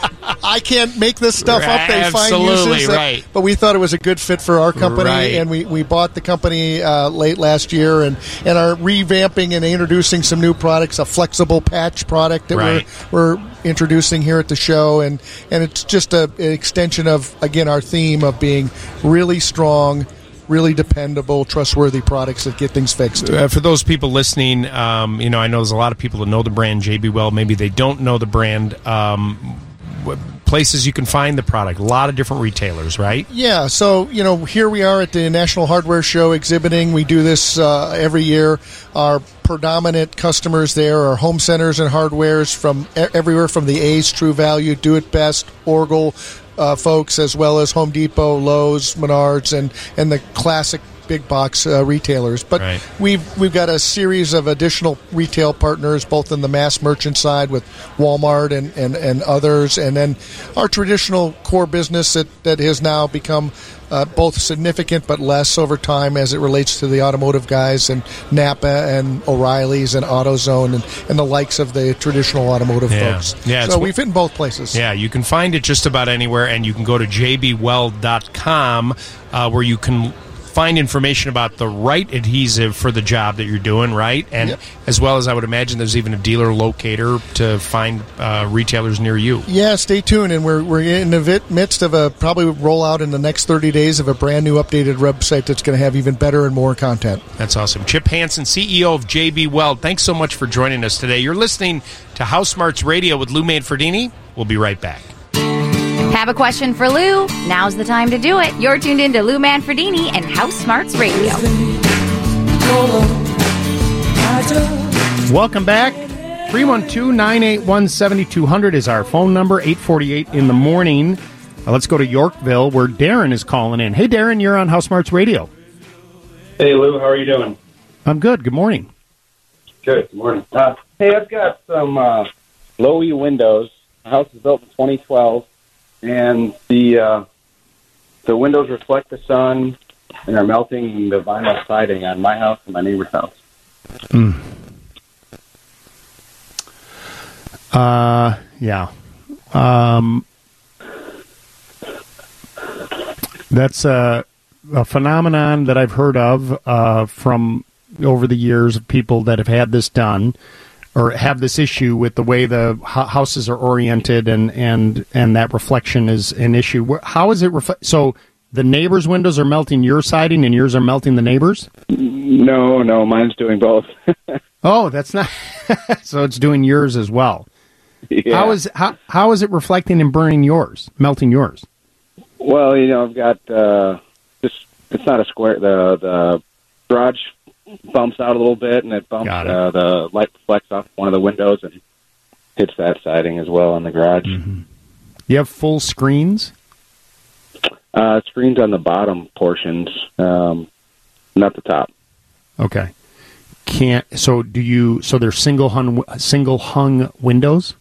I can't make this stuff up. They find Absolutely, uses. that- right. But we thought it was a good fit for our company, Right. and we, we bought the company uh, late last year and, and are revamping and introducing some new products, a flexible patch product that Right. we're, we're introducing here at the show. And, and it's just a, an extension of, again, our theme of being really strong, really dependable, trustworthy products that get things fixed. Uh, for those people listening, um, you know, I know there's a lot of people that know the brand J B. Weld. Maybe they don't know the brand. Um, w- places you can find the product. A lot of different retailers, right? Yeah, so, you know, here we are at the National Hardware Show exhibiting. We do this uh, every year. Our predominant customers there are home centers and hardwares from e- everywhere from the A's, True Value, Do It Best, Orgel, uh, folks, as well as Home Depot, Lowe's, Menards, and, and the classic big box uh, retailers. But Right. we've we've got a series of additional retail partners, both in the mass merchant side with Walmart and, and, and others, and then our traditional core business that, that has now become uh, both significant but less over time as it relates to the automotive guys and Napa and O'Reilly's and AutoZone and, and the likes of the traditional automotive Yeah. folks. Yeah, it's so wh- we fit in both places. Yeah, you can find it just about anywhere, and you can go to j b weld dot com uh, where you can find information about the right adhesive for the job that you're doing, right? And Yep. as well as I would imagine there's even a dealer locator to find uh, retailers near you. Yeah, stay tuned, and we're we're in the vit- midst of a probably roll out in the next thirty days of a brand new updated website that's going to have even better and more content. That's awesome. Chip Hansen, C E O of J B. Weld, thanks so much for joining us today. You're listening to House Smarts Radio with Lou Manfredini. We'll be right back. Have a question for Lou? Now's the time to do it. You're tuned in to Lou Manfredini and House Smarts Radio. Welcome back. three one two, nine eight one, seven two zero zero is our phone number, eight forty-eight in the morning. Uh, let's go to Yorkville, where Darren is calling in. Hey, Darren, you're on House Smarts Radio. Hey, Lou, how are you doing? I'm good. Good morning. Good. Good morning. Uh, hey, I've got some uh, Lowy windows. The house was built in twenty twelve, and the uh, the windows reflect the sun and are melting the vinyl siding on my house and my neighbor's house. Mm. Uh, yeah. Um, that's a, a phenomenon that I've heard of uh, from over the years of people that have had this done or have this issue with the way the ho- houses are oriented, and, and, and that reflection is an issue. How is it reflect? So the neighbors' windows are melting your siding and yours are melting the neighbors'? No, no, mine's doing both. Oh, that's not. So it's doing yours as well. Yeah. How is how how is it reflecting and burning yours, melting yours? Well, you know, I've got uh, just it's not a square. The the garage bumps out a little bit, and it bumps Got it. Uh, the light reflects off one of the windows and hits that siding as well in the garage. Mm-hmm. You have full screens? Uh, screens on the bottom portions, um, not the top. Okay. Can't. So do you? So they're single hung single hung windows.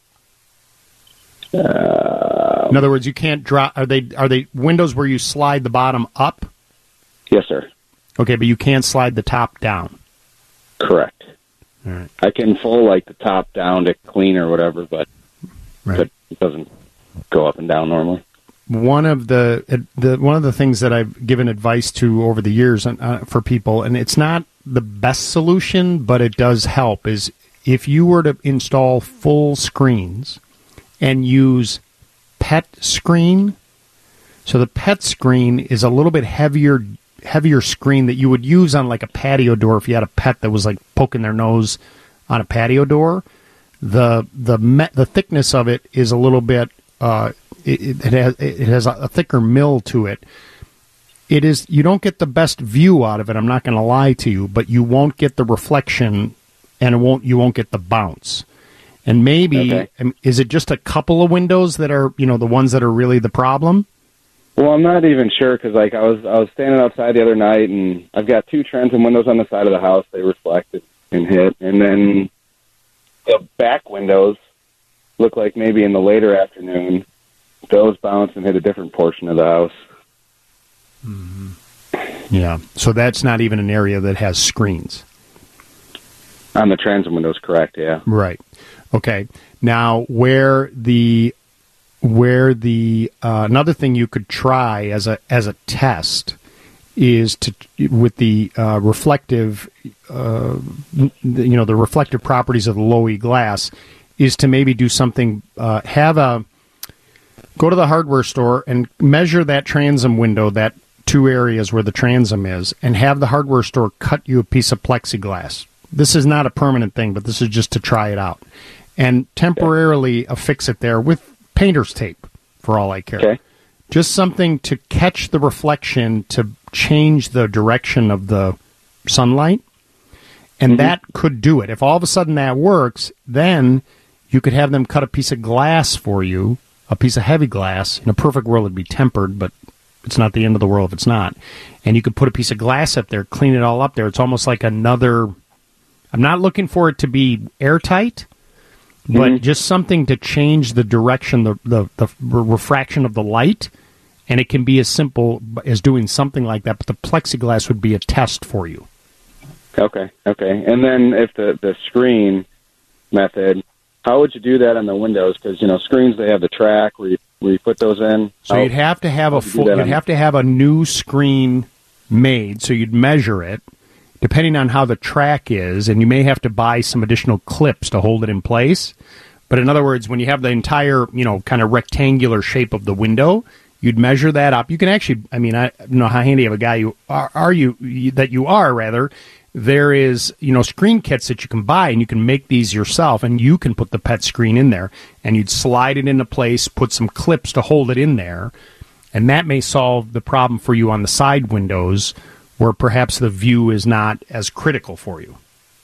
Uh, In other words, you can't drop. Are they are they windows where you slide the bottom up? Yes, sir. Okay, but you can't slide the top down. Correct. All right. I can fold like the top down to clean or whatever, but, Right. but it doesn't go up and down normally. One of the the one of the things that I've given advice to over the years uh, for people, and it's not the best solution, but it does help, is if you were to install full screens and use pet screen. So the pet screen is a little bit heavier heavier screen that you would use on like a patio door if you had a pet that was like poking their nose on a patio door. The the me- the thickness of it is a little bit uh, it, it has it has a thicker mill to it. It is you don't get the best view out of it. I'm not going to lie to you, but you won't get the reflection, and it won't you won't get the bounce. And maybe Okay. um, is it just a couple of windows that are you know the ones that are really the problem? Well, I'm not even sure because like I was I was standing outside the other night, and I've got two transom windows on the side of the house. They reflected and hit, and then the back windows look like maybe in the later afternoon those bounce and hit a different portion of the house. Yeah. So that's not even an area that has screens. On the transom windows, correct? Yeah. Right. Okay. Now, where the where the uh, another thing you could try as a as a test is to with the uh, reflective, uh, you know, the reflective properties of the Lowy glass is to maybe do something. Uh, have a go to the hardware store and measure that transom window, that two areas where the transom is, and have the hardware store cut you a piece of plexiglass. This is not a permanent thing, but this is just to try it out. And temporarily affix it there with painter's tape, for all I care. Okay. Just something to catch the reflection, to change the direction of the sunlight. And Mm-hmm. that could do it. If all of a sudden that works, then you could have them cut a piece of glass for you, a piece of heavy glass. In a perfect world, it'd be tempered, but it's not the end of the world if it's not. And you could put a piece of glass up there, clean it all up there. It's almost like another... I'm not looking for it to be airtight, but Mhm. just something to change the direction, the, the, the refraction of the light. And it can be as simple as doing something like that, but the plexiglass would be a test for you. Okay. Okay. And then if the the screen method, how would you do that on the windows? Because you know screens, they have the track where you where you put those in. So How- you'd have to have how a would you do full, that you'd on- have to have a new screen made. So you'd measure it, depending on how the track is, and you may have to buy some additional clips to hold it in place. But in other words, when you have the entire, you know, kind of rectangular shape of the window, you'd measure that up. You can actually, I mean, I don't know how handy of a guy you are, are you, you that you are, rather. There is, you know, screen kits that you can buy, and you can make these yourself, and you can put the pet screen in there, and you'd slide it into place, put some clips to hold it in there, and that may solve the problem for you on the side windows, where perhaps the view is not as critical for you.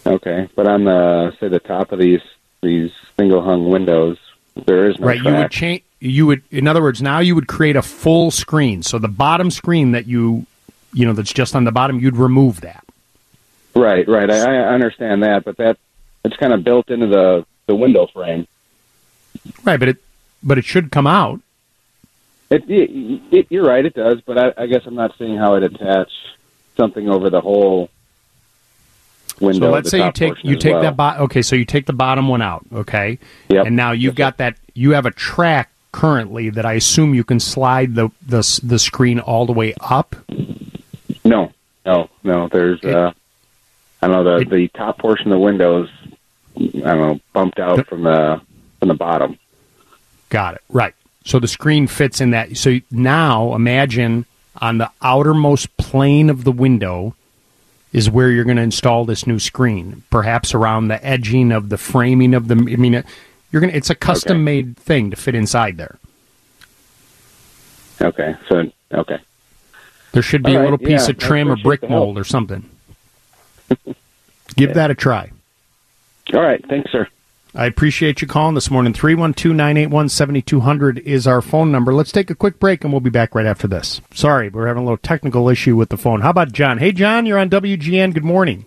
Okay, but on the say the top of these these single hung windows, there is no right. track. You would change. You would, in other words, now you would create a full screen. So the bottom screen that you, you know, that's just on the bottom, you'd remove that. Right, right. I, I understand that, but that it's kind of built into the, the window frame. Right, but it but it should come out. It, it, it you're right, it does, but I, I guess I'm not seeing how it attach something over the whole window. So let's the say you top take portion you as take well. that bo- okay, so you take the bottom one out, okay, Yep. and now you've got that. You have a track currently that I assume you can slide the the s- the screen all the way up. No, no, no. There's uh, I don't know the the top portion of the windows. I don't know, bumped out from the from the bottom. Got it. Right. So the screen fits in that. So now imagine on the outermost plane of the window is where you're going to install this new screen. Perhaps around the edging of the framing of the. I mean, it, you're going. It's a custom made thing to fit inside there. Okay. So okay. There should be All a right, little piece yeah, of trim I or appreciate brick the help. mold or something. Give that a try. All right. Thanks, sir. I appreciate you calling this morning. three one two, nine eight one, seven two zero zero is our phone number. Let's take a quick break, and we'll be back right after this. Sorry, we're having a little technical issue with the phone. How about John? Hey, John, you're on W G N. Good morning.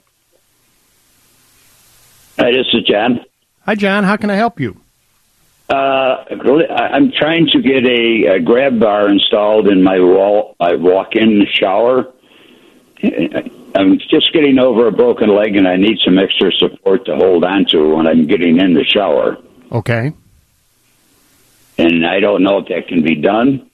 Hi, this is John. Hi, John. How can I help you? Uh, really, I- I'm trying to get a, a grab bar installed in my wall, my walk-in shower. I'm just getting over a broken leg, and I need some extra support to hold on to when I'm getting in the shower. Okay. And I don't know if that can be done.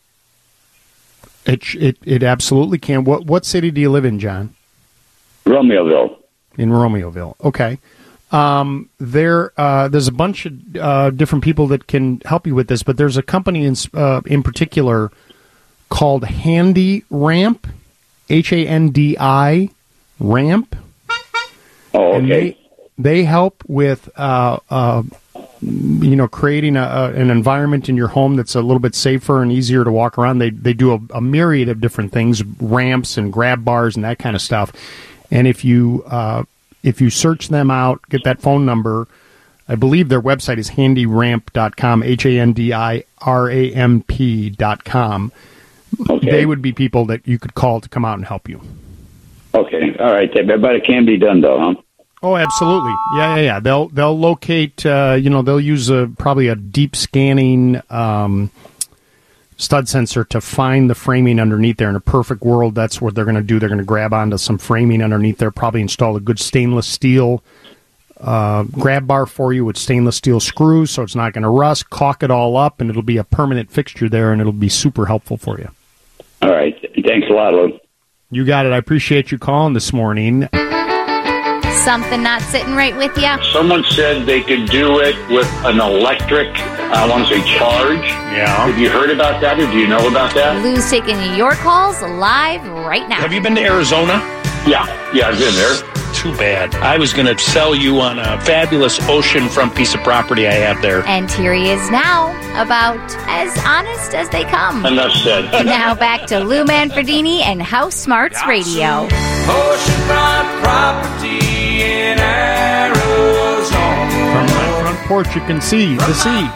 It it it absolutely can. What what city do you live in, John? Romeoville. In Romeoville. Okay. Um, there uh, there's a bunch of uh, different people that can help you with this, but there's a company in uh, in particular called Handy Ramp. H A N D I Ramp. Oh, okay. And they, they help with, uh, uh, you know, creating a, a, an environment in your home that's a little bit safer and easier to walk around. They they do a, a myriad of different things, ramps and grab bars and that kind of stuff. And if you uh, if you search them out, get that phone number. I believe their website is handy ramp dot com, H A N D I R A M P dot com. Okay. They would be people that you could call to come out and help you. Okay, all right. But it can be done, though, huh? Oh, absolutely. Yeah, yeah, yeah. They'll they'll locate. Uh, you know, they'll use a probably a deep scanning um, stud sensor to find the framing underneath there. In a perfect world, that's what they're going to do. They're going to grab onto some framing underneath there. Probably install a good stainless steel uh, grab bar for you with stainless steel screws, so it's not going to rust. Caulk it all up, and it'll be a permanent fixture there, and it'll be super helpful for you. All right. Thanks a lot, Lou. You got it. I appreciate you calling this morning. Something not sitting right with you? Someone said they could do it with an electric, I want to say charge. Yeah. Have you heard about that, or do you know about that? Lou's taking your calls live right now. Have you been to Arizona? Yeah, yeah, I've been there. Too bad. I was going to sell you on a fabulous oceanfront piece of property I have there. And here he is now, about as honest as they come. Enough said. Now back to Lou Manfredini and House Smarts Radio. Oceanfront property in Arizona. From my front porch, you can see the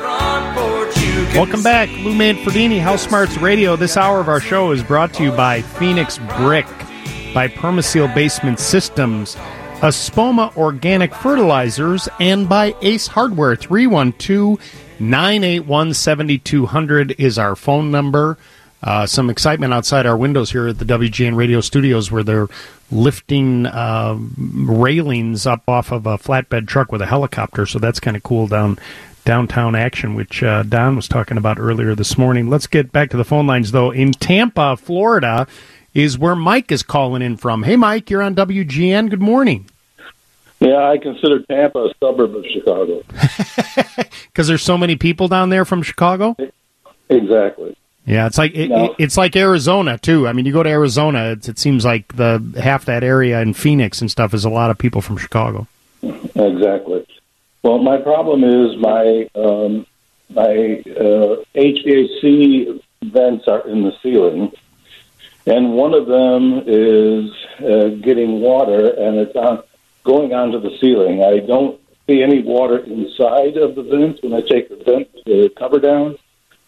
sea. Welcome back, Lou Manfredini, House Smarts Radio. This hour of our show is brought to you by Phoenix Brick, by Permaseal Basement Systems, Espoma Organic Fertilizers, and by Ace Hardware. three one two, nine eight one, seven two zero zero is our phone number. Uh, some excitement outside our windows here at the W G N Radio Studios, where they're lifting uh, railings up off of a flatbed truck with a helicopter, so that's kind of cool down downtown action, which uh, Don was talking about earlier this morning. Let's get back to the phone lines, though. In Tampa, Florida, is where Mike is calling in from. Hey, Mike, you're on W G N. Good morning. Yeah, I consider Tampa a suburb of Chicago. Because there's so many people down there from Chicago? Exactly. Yeah, it's like it, No. it's like Arizona, too. I mean, you go to Arizona, it, it seems like the half that area in Phoenix and stuff is a lot of people from Chicago. Exactly. Well, my problem is my um, my uh, H V A C vents are in the ceiling, and one of them is uh, getting water, and it's on going onto the ceiling. I don't see any water inside of the vent when I take the vent the cover down.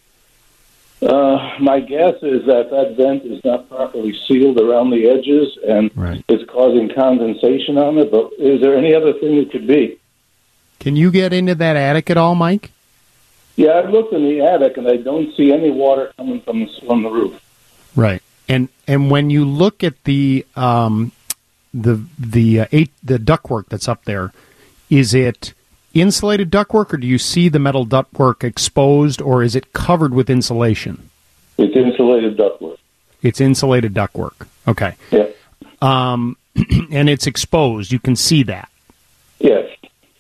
Uh, my guess is that that vent is not properly sealed around the edges, and right. it's causing condensation on it. But is there any other thing it could be? Can you get into that attic at all, Mike? Yeah, I've looked in the attic, and I don't see any water coming from the, from the roof. Right, and and when you look at the um, the the uh, eight the ductwork that's up there, is it insulated ductwork, or do you see the metal ductwork exposed, or is it covered with insulation? It's insulated ductwork. It's insulated ductwork. Okay. Yeah. Um, and it's exposed. You can see that. Yes.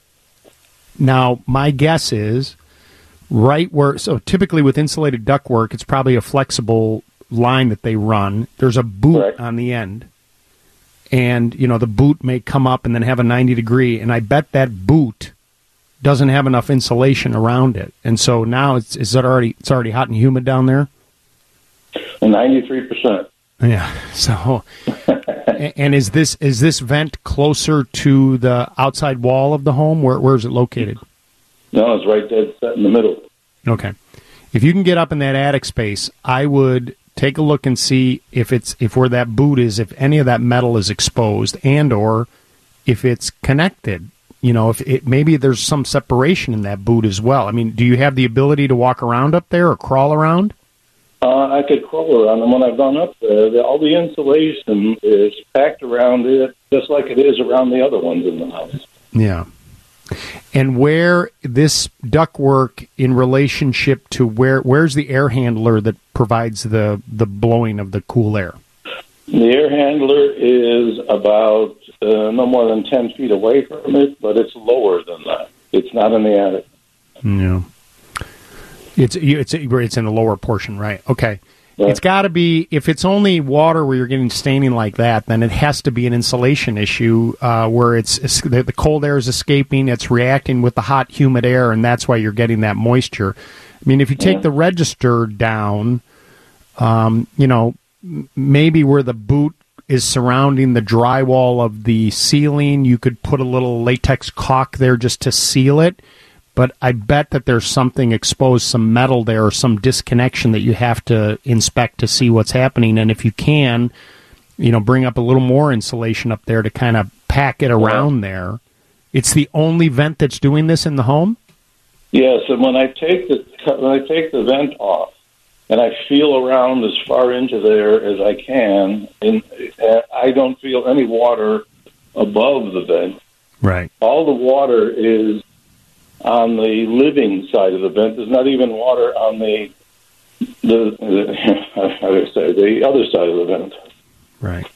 Now, my guess is right where, so typically with insulated ductwork, it's probably a flexible line that they run. There's a boot Correct. on the end. And, you know, the boot may come up and then have a ninety degree. And I bet that boot doesn't have enough insulation around it. And so now it's, is it already, it's already hot and humid down there? ninety-three percent. Yeah. So, and is this is this vent closer to the outside wall of the home? Where where is it located? No, it's right dead set in the middle. Okay. If you can get up in that attic space, I would take a look and see if it's if where that boot is, if any of that metal is exposed, and or if it's connected. You know, if it maybe there's some separation in that boot as well. I mean, do you have the ability to walk around up there or crawl around? Uh, I could crawl around, and when I've gone up there, the, all the insulation is packed around it, just like it is around the other ones in the house. Yeah. And where this ductwork in relationship to where where's the air handler that provides the, the blowing of the cool air? The air handler is about uh, no more than ten feet away from it, but it's lower than that. It's not in the attic. Yeah. It's it's it's in the lower portion, right? Okay. Right. It's got to be, if it's only water where you're getting staining like that, then it has to be an insulation issue uh, where it's, it's the, the cold air is escaping, it's reacting with the hot, humid air, and that's why you're getting that moisture. I mean, if you take Yeah. the register down, um, you know, m- maybe where the boot is surrounding the drywall of the ceiling, you could put a little latex caulk there just to seal it. But I bet that there's something exposed, some metal there, or some disconnection that you have to inspect to see what's happening. And if you can, you know, bring up a little more insulation up there to kind of pack it around there. It's the only vent that's doing this in the home? Yes, and when I take the when I take the vent off, and I feel around as far into there as I can, and uh, I don't feel any water above the vent. Right. All the water is on the living side of the vent. There's not even water on the the, the how do I say the other side of the vent. Right.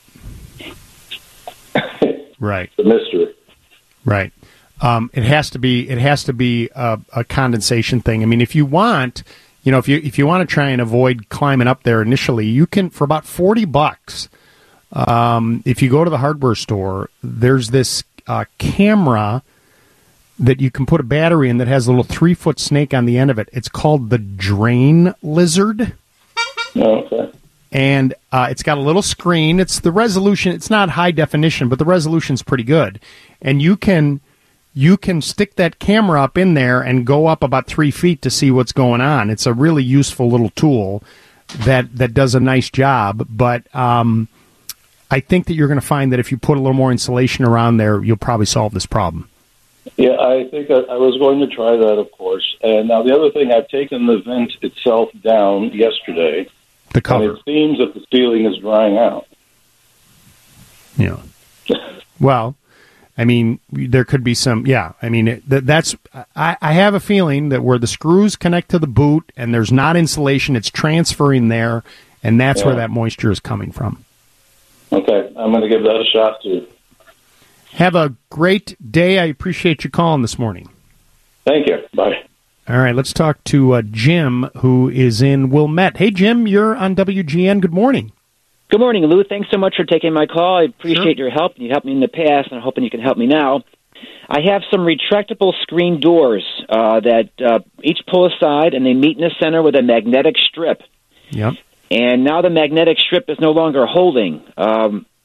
Right. The mystery. Right. Um, it has to be. It has to be a, a condensation thing. I mean, if you want, you know, if you if you want to try and avoid climbing up there initially, you can for about forty bucks. Um, if you go to the hardware store, there's this uh, camera that you can put a battery in that has a little three-foot snake on the end of it. It's called the Drain Lizard. Oh, okay. And uh, it's got a little screen. It's the resolution. It's not high definition, but the resolution's pretty good. And you can you can stick that camera up in there and go up about three feet to see what's going on. It's a really useful little tool that, that does a nice job. But um, I think that you're going to find that if you put a little more insulation around there, you'll probably solve this problem. Yeah, I think I, I was going to try that, of course. And now the other thing, I've taken the vent itself down yesterday. The cover. And it seems that the ceiling is drying out. Yeah. Well, I mean, there could be some, yeah. I mean, it, that, that's, I, I have a feeling that where the screws connect to the boot and there's not insulation, it's transferring there, and that's Yeah. where that moisture is coming from. Okay, I'm going to give that a shot, too. Have a great day. I appreciate you calling this morning. Thank you. Bye. All right, let's talk to uh, Jim, who is in Wilmette. Hey, Jim, you're on W G N. Good morning. Good morning, Lou. Thanks so much for taking my call. I appreciate your help. You helped me in the past, and I'm hoping you can help me now. I have some retractable screen doors uh, that uh, each pull aside, and they meet in the center with a magnetic strip. Yep. And now the magnetic strip is no longer holding. Um,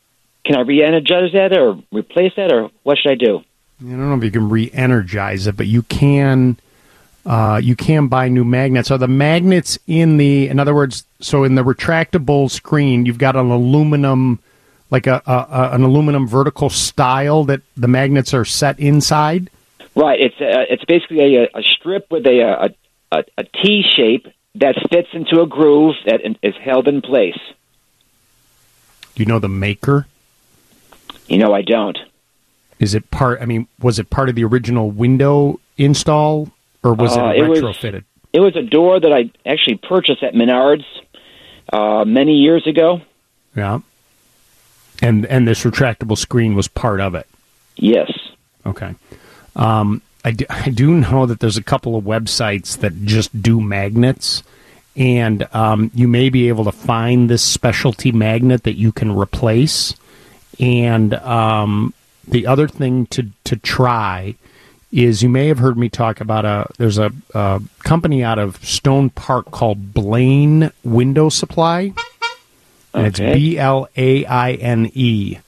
can I re-energize that or replace that, or what should I do? I don't know if you can re-energize it, but you can uh, you can buy new magnets. Are the magnets in the, in other words, so in the retractable screen, you've got an aluminum, like a, a, a an aluminum vertical style that the magnets are set inside? Right. It's uh, it's basically a, a strip with a, a, a, a T shape that fits into a groove that is held in place. Do you know the maker? You know, I don't. Is it part, I mean, was it part of the original window install, or was Uh, it it was- retrofitted? It was a door that I actually purchased at Menards uh, many years ago. Yeah. And and this retractable screen was part of it? Yes. Okay. Um, I, do, I do know that there's a couple of websites that just do magnets, and um, you may be able to find this specialty magnet that you can replace. And um, the other thing to, to try is, you may have heard me talk about a, there's a, a company out of Stone Park called Blaine Window Supply, and it's Okay. B L A I N E.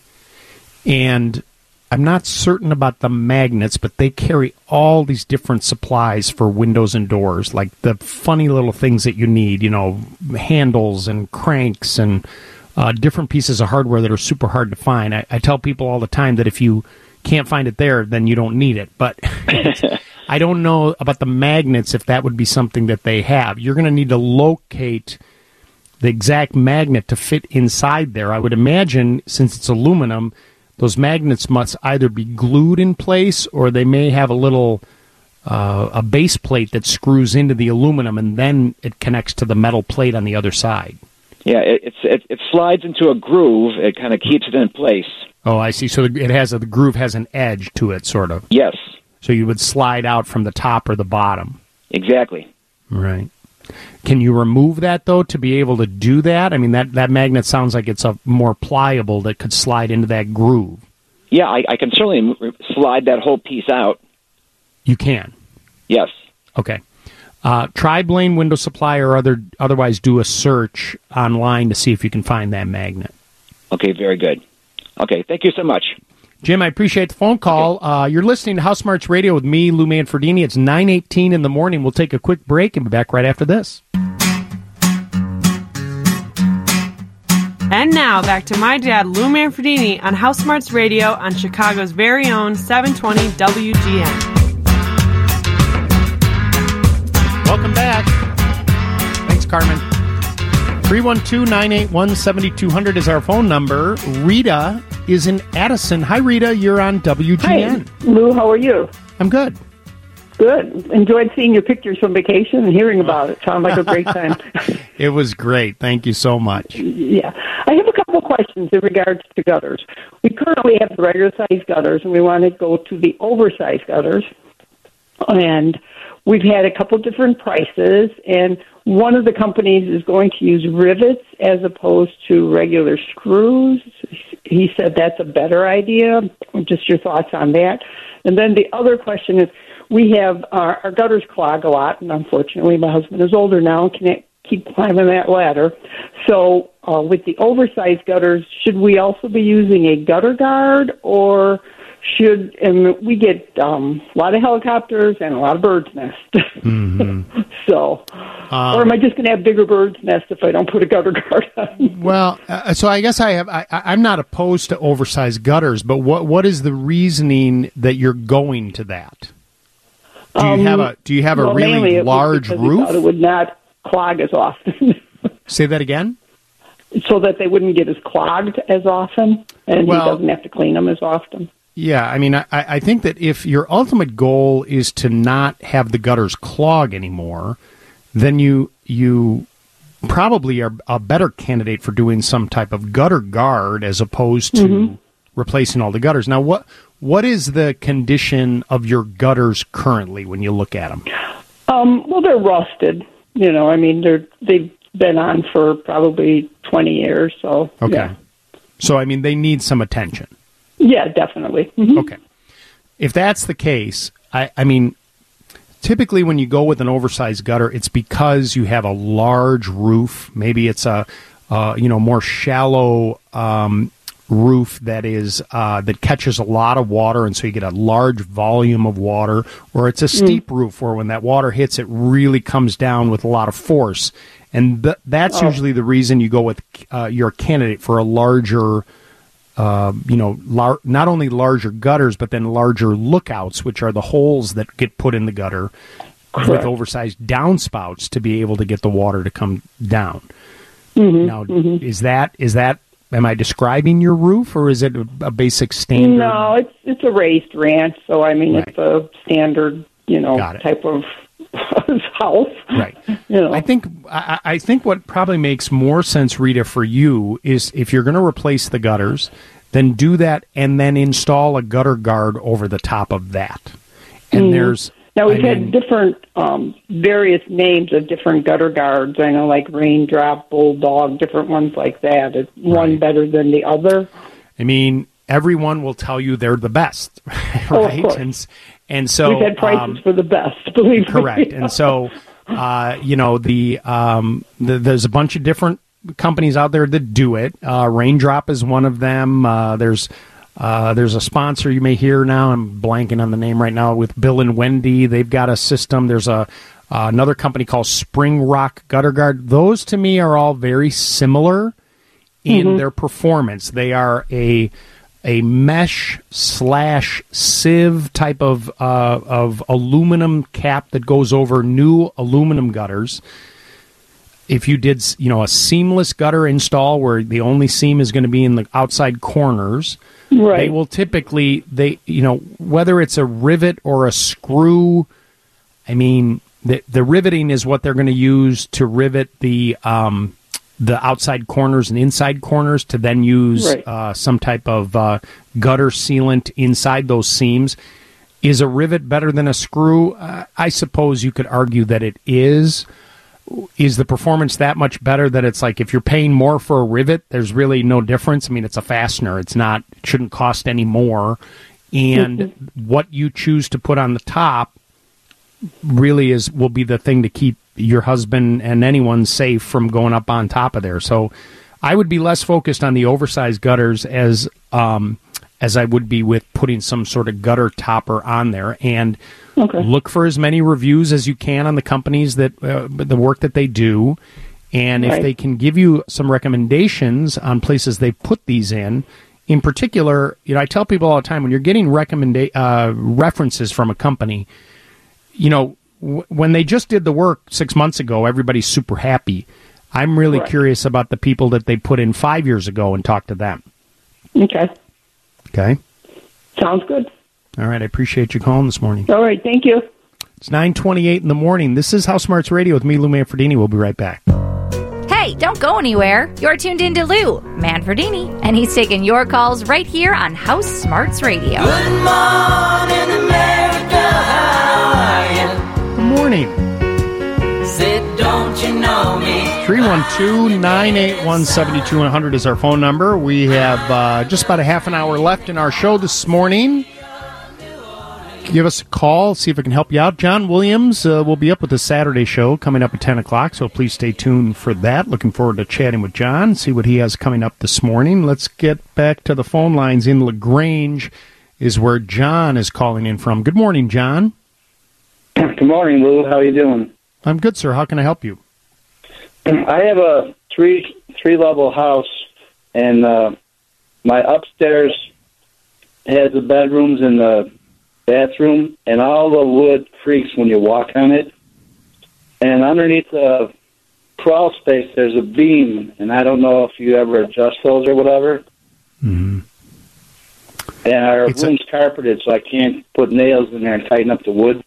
And I'm not certain about the magnets, but they carry all these different supplies for windows and doors, like the funny little things that you need, you know, handles and cranks and uh, different pieces of hardware that are super hard to find. I, I tell people all the time that if you can't find it there, then you don't need it. But I don't know about the magnets, if that would be something that they have. You're going to need to locate the exact magnet to fit inside there. I would imagine, since it's aluminum, those magnets must either be glued in place, or they may have a little uh, a base plate that screws into the aluminum, and then it connects to the metal plate on the other side. Yeah, it, it's it, it slides into a groove. It kind of keeps it in place. Oh, I see. So it has a, the groove has an edge to it, sort of. Yes. So you would slide out from the top or the bottom. Exactly. Right. Can you remove that, though, to be able to do that? I mean, that, that magnet sounds like it's a more pliable that could slide into that groove. Yeah, I, I can certainly m- slide that whole piece out. You can? Yes. Okay. Uh, try Blaine Window Supply, or other otherwise do a search online to see if you can find that magnet. Okay, very good. Okay, thank you so much. Jim, I appreciate the phone call. Okay. Uh, you're listening to House Smarts Radio with me, Lou Manfredini. It's nine eighteen in the morning. We'll take a quick break and be back right after this. And now, back to my dad, Lou Manfredini, on House Smarts Radio on Chicago's very own seven twenty W G N. Welcome back. Thanks, Carmen. three one two, nine eight one, seven two zero zero is our phone number. Rita is in Addison. Hi, Rita. You're on W G N. Hi, Lou. How are you? I'm good. Good. Enjoyed seeing your pictures from vacation and hearing about it. Sounds like a great time. It was great. Thank you so much. Yeah. I have a couple questions in regards to gutters. We currently have the regular size gutters, and we want to go to the oversized gutters. And we've had a couple different prices, and one of the companies is going to use rivets as opposed to regular screws. He said that's a better idea. Just your thoughts on that. And then the other question is, we have our, our gutters clog a lot, and unfortunately my husband is older now and can't keep climbing that ladder. So uh, with the oversized gutters, should we also be using a gutter guard, or should, and we get um, a lot of helicopters and a lot of birds' nests. Mm-hmm. So, um, or am I just going to have bigger birds' nests if I don't put a gutter guard on? Well, uh, so I guess I have. I, I'm not opposed to oversized gutters, but what what is the reasoning that you're going to that? Do you Um, have a Do you have well, a really mainly it was large because we roof? thought it would not clog as often. Say that again. So that they wouldn't get as clogged as often, and Well- he doesn't have to clean them as often. Yeah, I mean, I, I think that if your ultimate goal is to not have the gutters clog anymore, then you you probably are a better candidate for doing some type of gutter guard as opposed to Mhm. replacing all the gutters. Now, what what is the condition of your gutters currently when you look at them? Um, well, they're rusted. You know, I mean, they're they've been on for probably twenty years. So Okay. yeah, So, I mean, they need some attention. yeah definitely. Mhm. Okay. If that's the case, I, I mean, typically when you go with an oversized gutter, it's because you have a large roof. Maybe it's a, uh, you know, more shallow um, roof that is uh, that catches a lot of water, and so you get a large volume of water, or it's a steep mm. roof where when that water hits, it really comes down with a lot of force. And th- that's oh. usually the reason you go with uh, your candidate for a larger, uh, you know, lar- not only larger gutters, but then larger lookouts, which are the holes that get put in the gutter Correct. With oversized downspouts to be able to get the water to come down. Mm-hmm, now, mm-hmm. is that is that? Am I describing your roof, or is it a, a basic standard? No, it's it's a raised ranch, so I mean right. it's a standard, you know, type of house. Right. You know. I think I, I think what probably makes more sense, Rita, for you is if you're going to replace the gutters, then do that and then install a gutter guard over the top of that. And mm. there's now we've I had mean, different um, various names of different gutter guards. I know, like Raindrop, Bulldog, different ones like that. Is one right. better than the other? I mean, everyone will tell you they're the best, right? Oh, of course. And and so we've had prices um, for the best. Believe correct. me. And so, uh, you know, the, um, the there's a bunch of different companies out there that do it. Uh, Raindrop is one of them. Uh, there's Uh, there's a sponsor you may hear now. I'm blanking on the name right now with Bill and Wendy. They've got a system. There's a uh, another company called Spring Rock Gutter Guard. Those to me are all very similar in mm-hmm. their performance. They are a a mesh slash sieve type of uh, of aluminum cap that goes over new aluminum gutters. If you did, you know, a seamless gutter install where the only seam is going to be in the outside corners, right. they will typically, they, you know, whether it's a rivet or a screw, I mean, the the riveting is what they're going to use to rivet the um, the outside corners and inside corners to then use right. uh, some type of uh, gutter sealant inside those seams. Is a rivet better than a screw? Uh, I suppose you could argue that it is. Is the performance that much better that it's like if you're paying more for a rivet, there's really no difference? I mean, it's a fastener. It's not, it shouldn't cost any more. And mm-hmm. what you choose to put on the top really is will be the thing to keep your husband and anyone safe from going up on top of there. So I would be less focused on the oversized gutters as um, as I would be with putting some sort of gutter topper on there. And okay. look for as many reviews as you can on the companies that uh, the work that they do. And right. if they can give you some recommendations on places they put these in, in particular, you know, I tell people all the time, when you're getting recommenda- uh, references from a company, you know, w- when they just did the work six months ago, everybody's super happy. I'm really right. curious about the people that they put in five years ago and talk to them. Okay. Okay. Sounds good. All right. I appreciate you calling this morning. All right. Thank you. It's nine twenty-eight in the morning. This is House Smarts Radio with me, Lou Manfredini. We'll be right back. Hey, don't go anywhere. You're tuned in to Lou Manfredini, and he's taking your calls right here on House Smarts Radio. Good morning, America. How are you? Good morning. Said, don't you know me? three one two, nine eight one, seven two zero zero is our phone number. We have uh, just about a half an hour left in our show this morning. Give us a call, see if we can help you out. John Williams uh, will be up with the Saturday show coming up at ten o'clock, so please stay tuned for that. Looking forward to chatting with John, see what he has coming up this morning. Let's get back to the phone lines. In LaGrange is where John is calling in from. Good morning, John. Good morning, Lou. How are you doing? I'm good, sir. How can I help you? I have a three three level house, and uh, my upstairs has the bedrooms and the bathroom, and all the wood creaks when you walk on it. And underneath the crawl space, there's a beam, and I don't know if you ever adjust those or whatever. Mm-hmm. And our It's room's a- carpeted, so I can't put nails in there and tighten up the wood.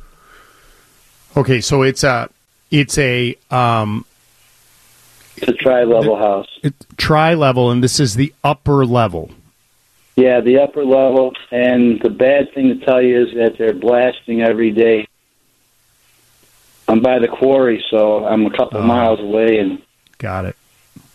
Okay, so it's a it's a um, It's a tri-level house. It's tri-level, and this is the upper level. Yeah, the upper level. And the bad thing to tell you is that they're blasting every day. I'm by the quarry, so I'm a couple Oh. miles away. And Got it.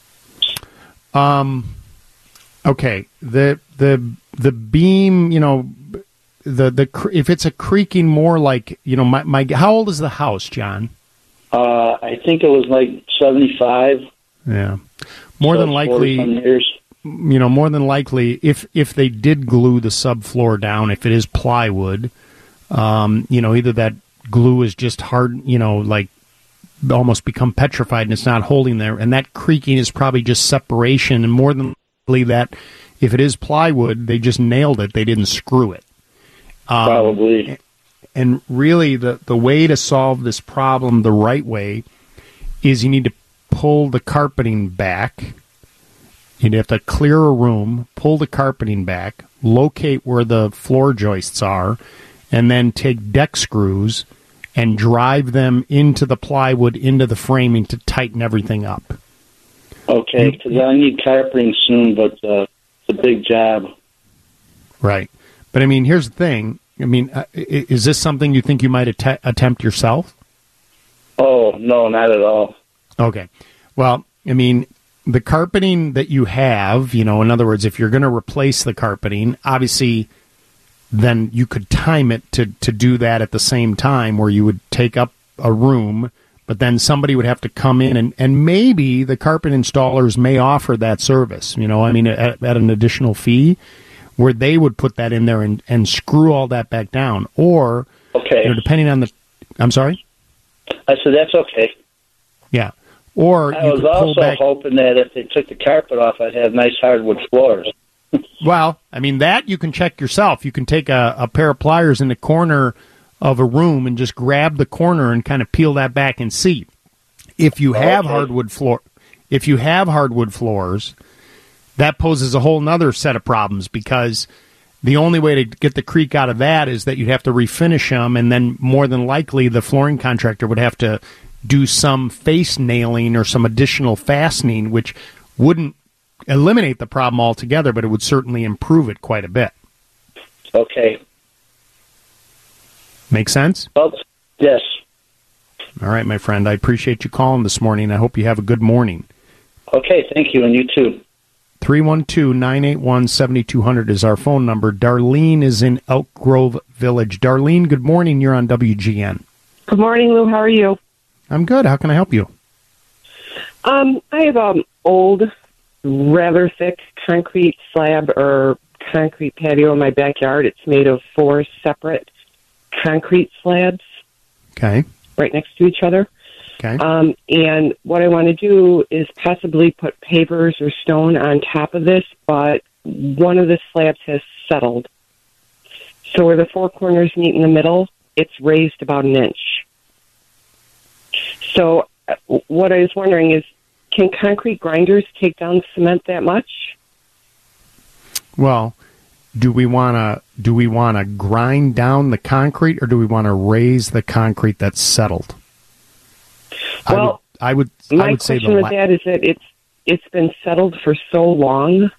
Um. Okay. The the the beam. You know, the the cr- if it's a creaking more like you know my my. How old is the house, John? uh, I think it was like seventy-five. Yeah. More So than it's likely. forty-some years. you know, more than likely, if if they did glue the subfloor down, if it is plywood, um, you know, either that glue is just hard, you know, like almost become petrified and it's not holding there, and that creaking is probably just separation, and more than likely that if it is plywood, they just nailed it, they didn't screw it. Um, Probably. And really, the, the way to solve this problem the right way is you need to pull the carpeting back. You'd have to clear a room, pull the carpeting back, locate where the floor joists are, and then take deck screws and drive them into the plywood, into the framing to tighten everything up. Okay, because I need carpeting soon, but uh, it's a big job. Right. But, I mean, here's the thing. I mean, uh, is this something you think you might att- attempt yourself? Oh, no, not at all. Okay. Well, I mean, the carpeting that you have, you know, in other words, if you're going to replace the carpeting, obviously then you could time it to, to do that at the same time, where you would take up a room, but then somebody would have to come in, and, and maybe the carpet installers may offer that service, you know, I mean, at, at an additional fee, where they would put that in there and, and screw all that back down. Or, okay. you know, depending on the... I'm sorry? I said, that's okay. Yeah. Or I you was could pull also back... hoping that if they took the carpet off, I'd have nice hardwood floors. Well, I mean, that you can check yourself. You can take a, a pair of pliers in the corner of a room and just grab the corner and kind of peel that back and see. If you have Okay. hardwood floor, if you have hardwood floors, that poses a whole nother set of problems, because the only way to get the creak out of that is that you'd have to refinish them, and then more than likely the flooring contractor would have to do some face nailing or some additional fastening, which wouldn't eliminate the problem altogether, but it would certainly improve it quite a bit. Okay. Make sense? Well, yes. All right, my friend. I appreciate you calling this morning. I hope you have a good morning. Okay, thank you, and you too. three one two, nine eight one, seven two zero zero is our phone number. Darlene is in Elk Grove Village. Darlene, good morning. You're on W G N. Good morning, Lou. How are you? I'm good. How can I help you? Um, I have an old, rather thick concrete slab or concrete patio in my backyard. It's made of four separate concrete slabs Okay. right next to each other. Okay. Um, and what I want to do is possibly put pavers or stone on top of this, but one of the slabs has settled. So where the four corners meet in the middle, it's raised about an inch. So uh, what I was wondering is, can concrete grinders take down cement that much? Well, do we want to do we want to grind down the concrete, or do we want to raise the concrete that's settled? Well, I would I would, my I would say question the with la- that is that it's it's been settled for so long.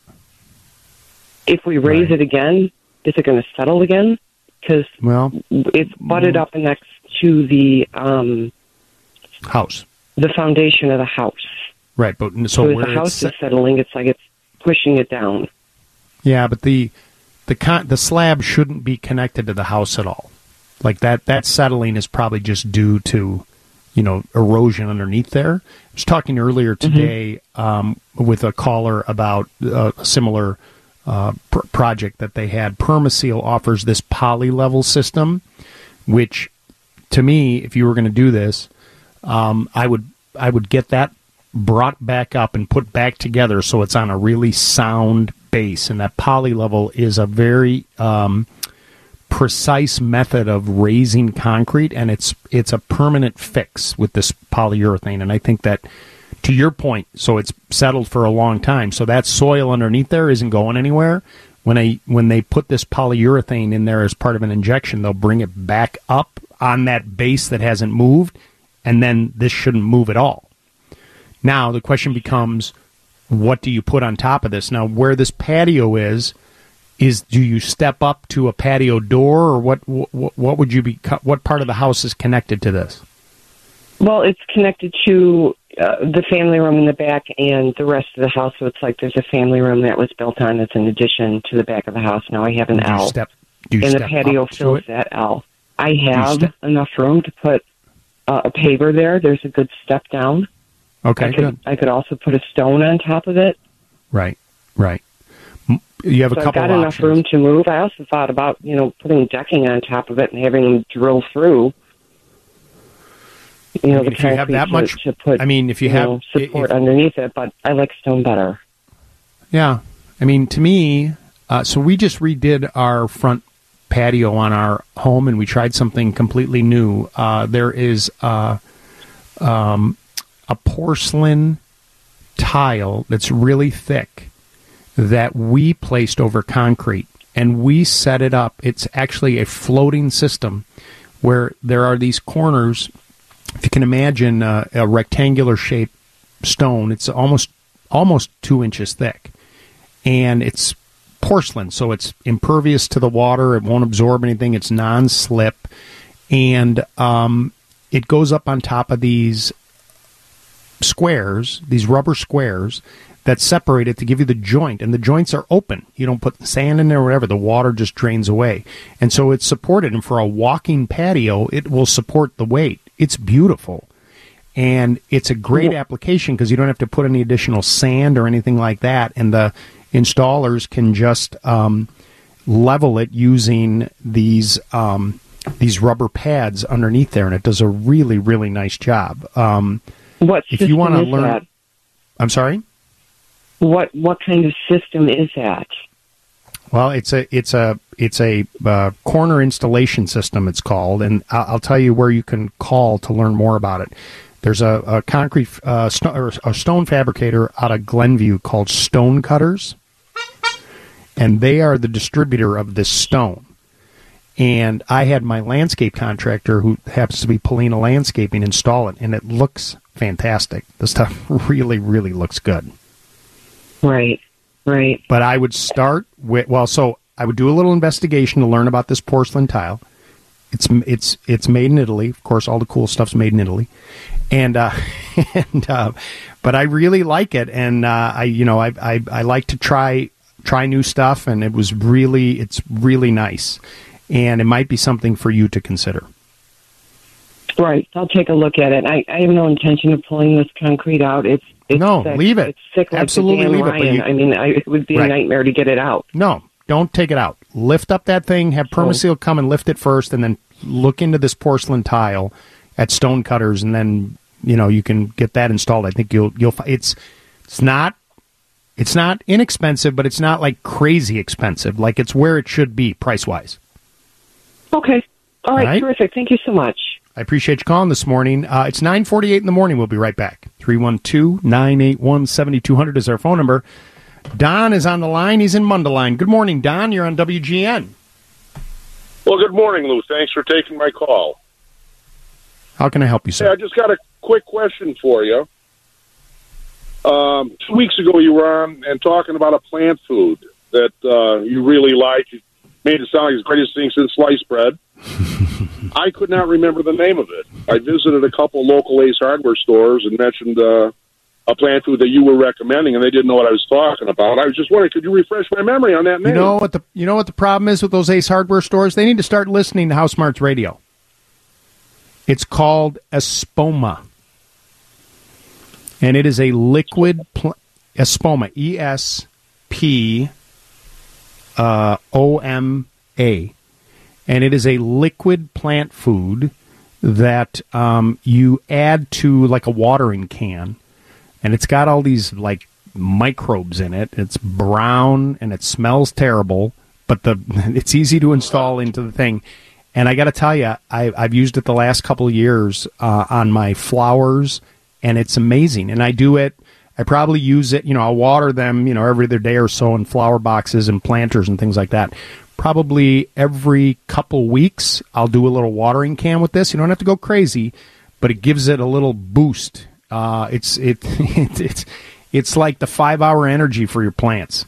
If we raise Right. it again, is it going to settle again? Because well, it's butted up next to the um, house. the foundation of the house. Right, but so, So, as where the it's house set- is settling, it's like it's pushing it down. Yeah, but the the con- the slab shouldn't be connected to the house at all. Like that that settling is probably just due to, you know, erosion underneath there. I was talking earlier today um, with a caller about uh, a similar uh, pr- project that they had. Permaseal offers this poly-level system, which, to me, if you were going to do this, um, I would I would get that brought back up and put back together so it's on a really sound base. And that poly-level is a very um, precise method of raising concrete, and it's it's a permanent fix with this polyurethane. And I think that, to your point, so it's settled for a long time, so that soil underneath there isn't going anywhere. When I when they put this polyurethane in there as part of an injection, they'll bring it back up on that base that hasn't moved, and then this shouldn't move at all. Now the question becomes, what do you put on top of this? Now, where this patio is, is do you step up to a patio door, or what? What, what would you be? What part of the house is connected to this? Well, it's connected to uh, the family room in the back and the rest of the house. So it's like there's a family room that was built on as an addition to the back of the house. Now I have an Do you L, step- do you and the step patio up to fills it? that L. I have step- enough room to put uh, a paver there. There's a good step down. Okay, I could, good. I could also put a stone on top of it. Right. Right. You have a so couple I've got of enough options. room to move. I also thought about, you know, putting decking on top of it and having them drill through. You know, I mean, the if you have concrete that to, much, to put, I mean, if you, you have know, support if, underneath it, but I like stone better. Yeah. I mean, to me, uh, so we just redid our front patio on our home, and we tried something completely new. Uh, there is uh, um, a porcelain tile that's really thick that we placed over concrete, and we set it up. It's actually a floating system where there are these corners. If you can imagine uh, a rectangular shaped stone, it's almost almost two inches thick, and it's porcelain, so it's impervious to the water. It won't absorb anything. It's non-slip, and um, it goes up on top of these squares, these rubber squares that separate it to give you the joint, and the joints are open. You don't put sand in there or whatever. The water just drains away, and so it's supported. And for a walking patio, it will support the weight. It's beautiful, and it's a great application because you don't have to put any additional sand or anything like that, and the installers can just um, level it using these um, these rubber pads underneath there, and it does a really, really nice job. Um, what if you want to learn? That? I'm sorry. What what kind of system is that? Well, it's a it's a it's a uh, corner installation system. It's called, and I'll, I'll tell you where you can call to learn more about it. There's a, a concrete uh, st- or a stone fabricator out of Glenview called Stone Cutters, and they are the distributor of this stone. And I had my landscape contractor, who happens to be Polina Landscaping, install it, and it looks fantastic. The stuff really, really looks good. Right, right. But I would start with, well, so I would do a little investigation to learn about this porcelain tile. It's it's it's made in Italy, of course. All the cool stuff's made in Italy, and uh, and uh, but I really like it, and uh, I you know I, I I like to try try new stuff, and it was really it's really nice, and it might be something for you to consider. Right, I'll take a look at it. I, I have no intention of pulling this concrete out. It's, it's no, thick. leave it. It's thick like Absolutely the leave Dan it. But Ryan. you, I mean, I, it would be right. a nightmare to get it out. No, don't take it out. Lift up that thing. Have Permaseal come and lift it first, and then look into this porcelain tile at Stone Cutters, and then you know you can get that installed. I think you'll you'll. It's it's not it's not inexpensive, but it's not like crazy expensive. Like it's where it should be price wise. Okay. All right, All right. Terrific. Thank you so much. I appreciate you calling this morning. Uh, it's nine forty-eight in the morning. We'll be right back. three one two, nine eight one, seven two zero zero is our phone number. Don is on the line. He's in Mundelein. Good morning, Don. You're on W G N. Well, good morning, Lou. Thanks for taking my call. How can I help you, sir? Hey, I just got a quick question for you. Um, two weeks ago, you were on and talking about a plant food that uh, you really like. You made it sound like the greatest thing since sliced bread. I could not remember the name of it. I visited a couple local Ace Hardware stores and mentioned uh, a plant food that you were recommending, and they didn't know what I was talking about. I was just wondering, could you refresh my memory on that name? You know what the you know what the problem is with those Ace Hardware stores? They need to start listening to House Smarts Radio. It's called Espoma, and it is a liquid pl- Espoma, E S P uh, O M A, and it is a liquid plant food that um, you add to like a watering can. And it's got all these, like, microbes in it. It's brown, and it smells terrible, but the it's easy to install into the thing. And I got to tell you, I, I've used it the last couple of years uh, on my flowers, and it's amazing. And I do it, I probably use it, you know, I'll water them, you know, every other day or so in flower boxes and planters and things like that. Probably every couple weeks, I'll do a little watering can with this. You don't have to go crazy, but it gives it a little boost. Uh, it's it, it it's it's like the five hour energy for your plants.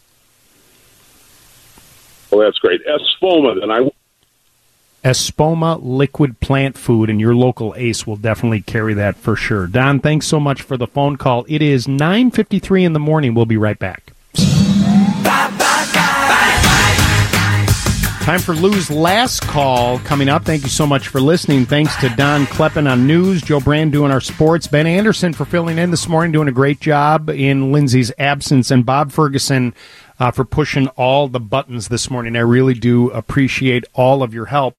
Well, that's great. Espoma, then I. Espoma liquid plant food, and your local Ace will definitely carry that for sure. Don, thanks so much for the phone call. It is nine fifty three in the morning. We'll be right back. Time for Lou's last call coming up. Thank you so much for listening. Thanks to Don Kleppen on news, Joe Brand doing our sports, Ben Anderson for filling in this morning, doing a great job in Lindsay's absence, and Bob Ferguson uh, for pushing all the buttons this morning. I really do appreciate all of your help.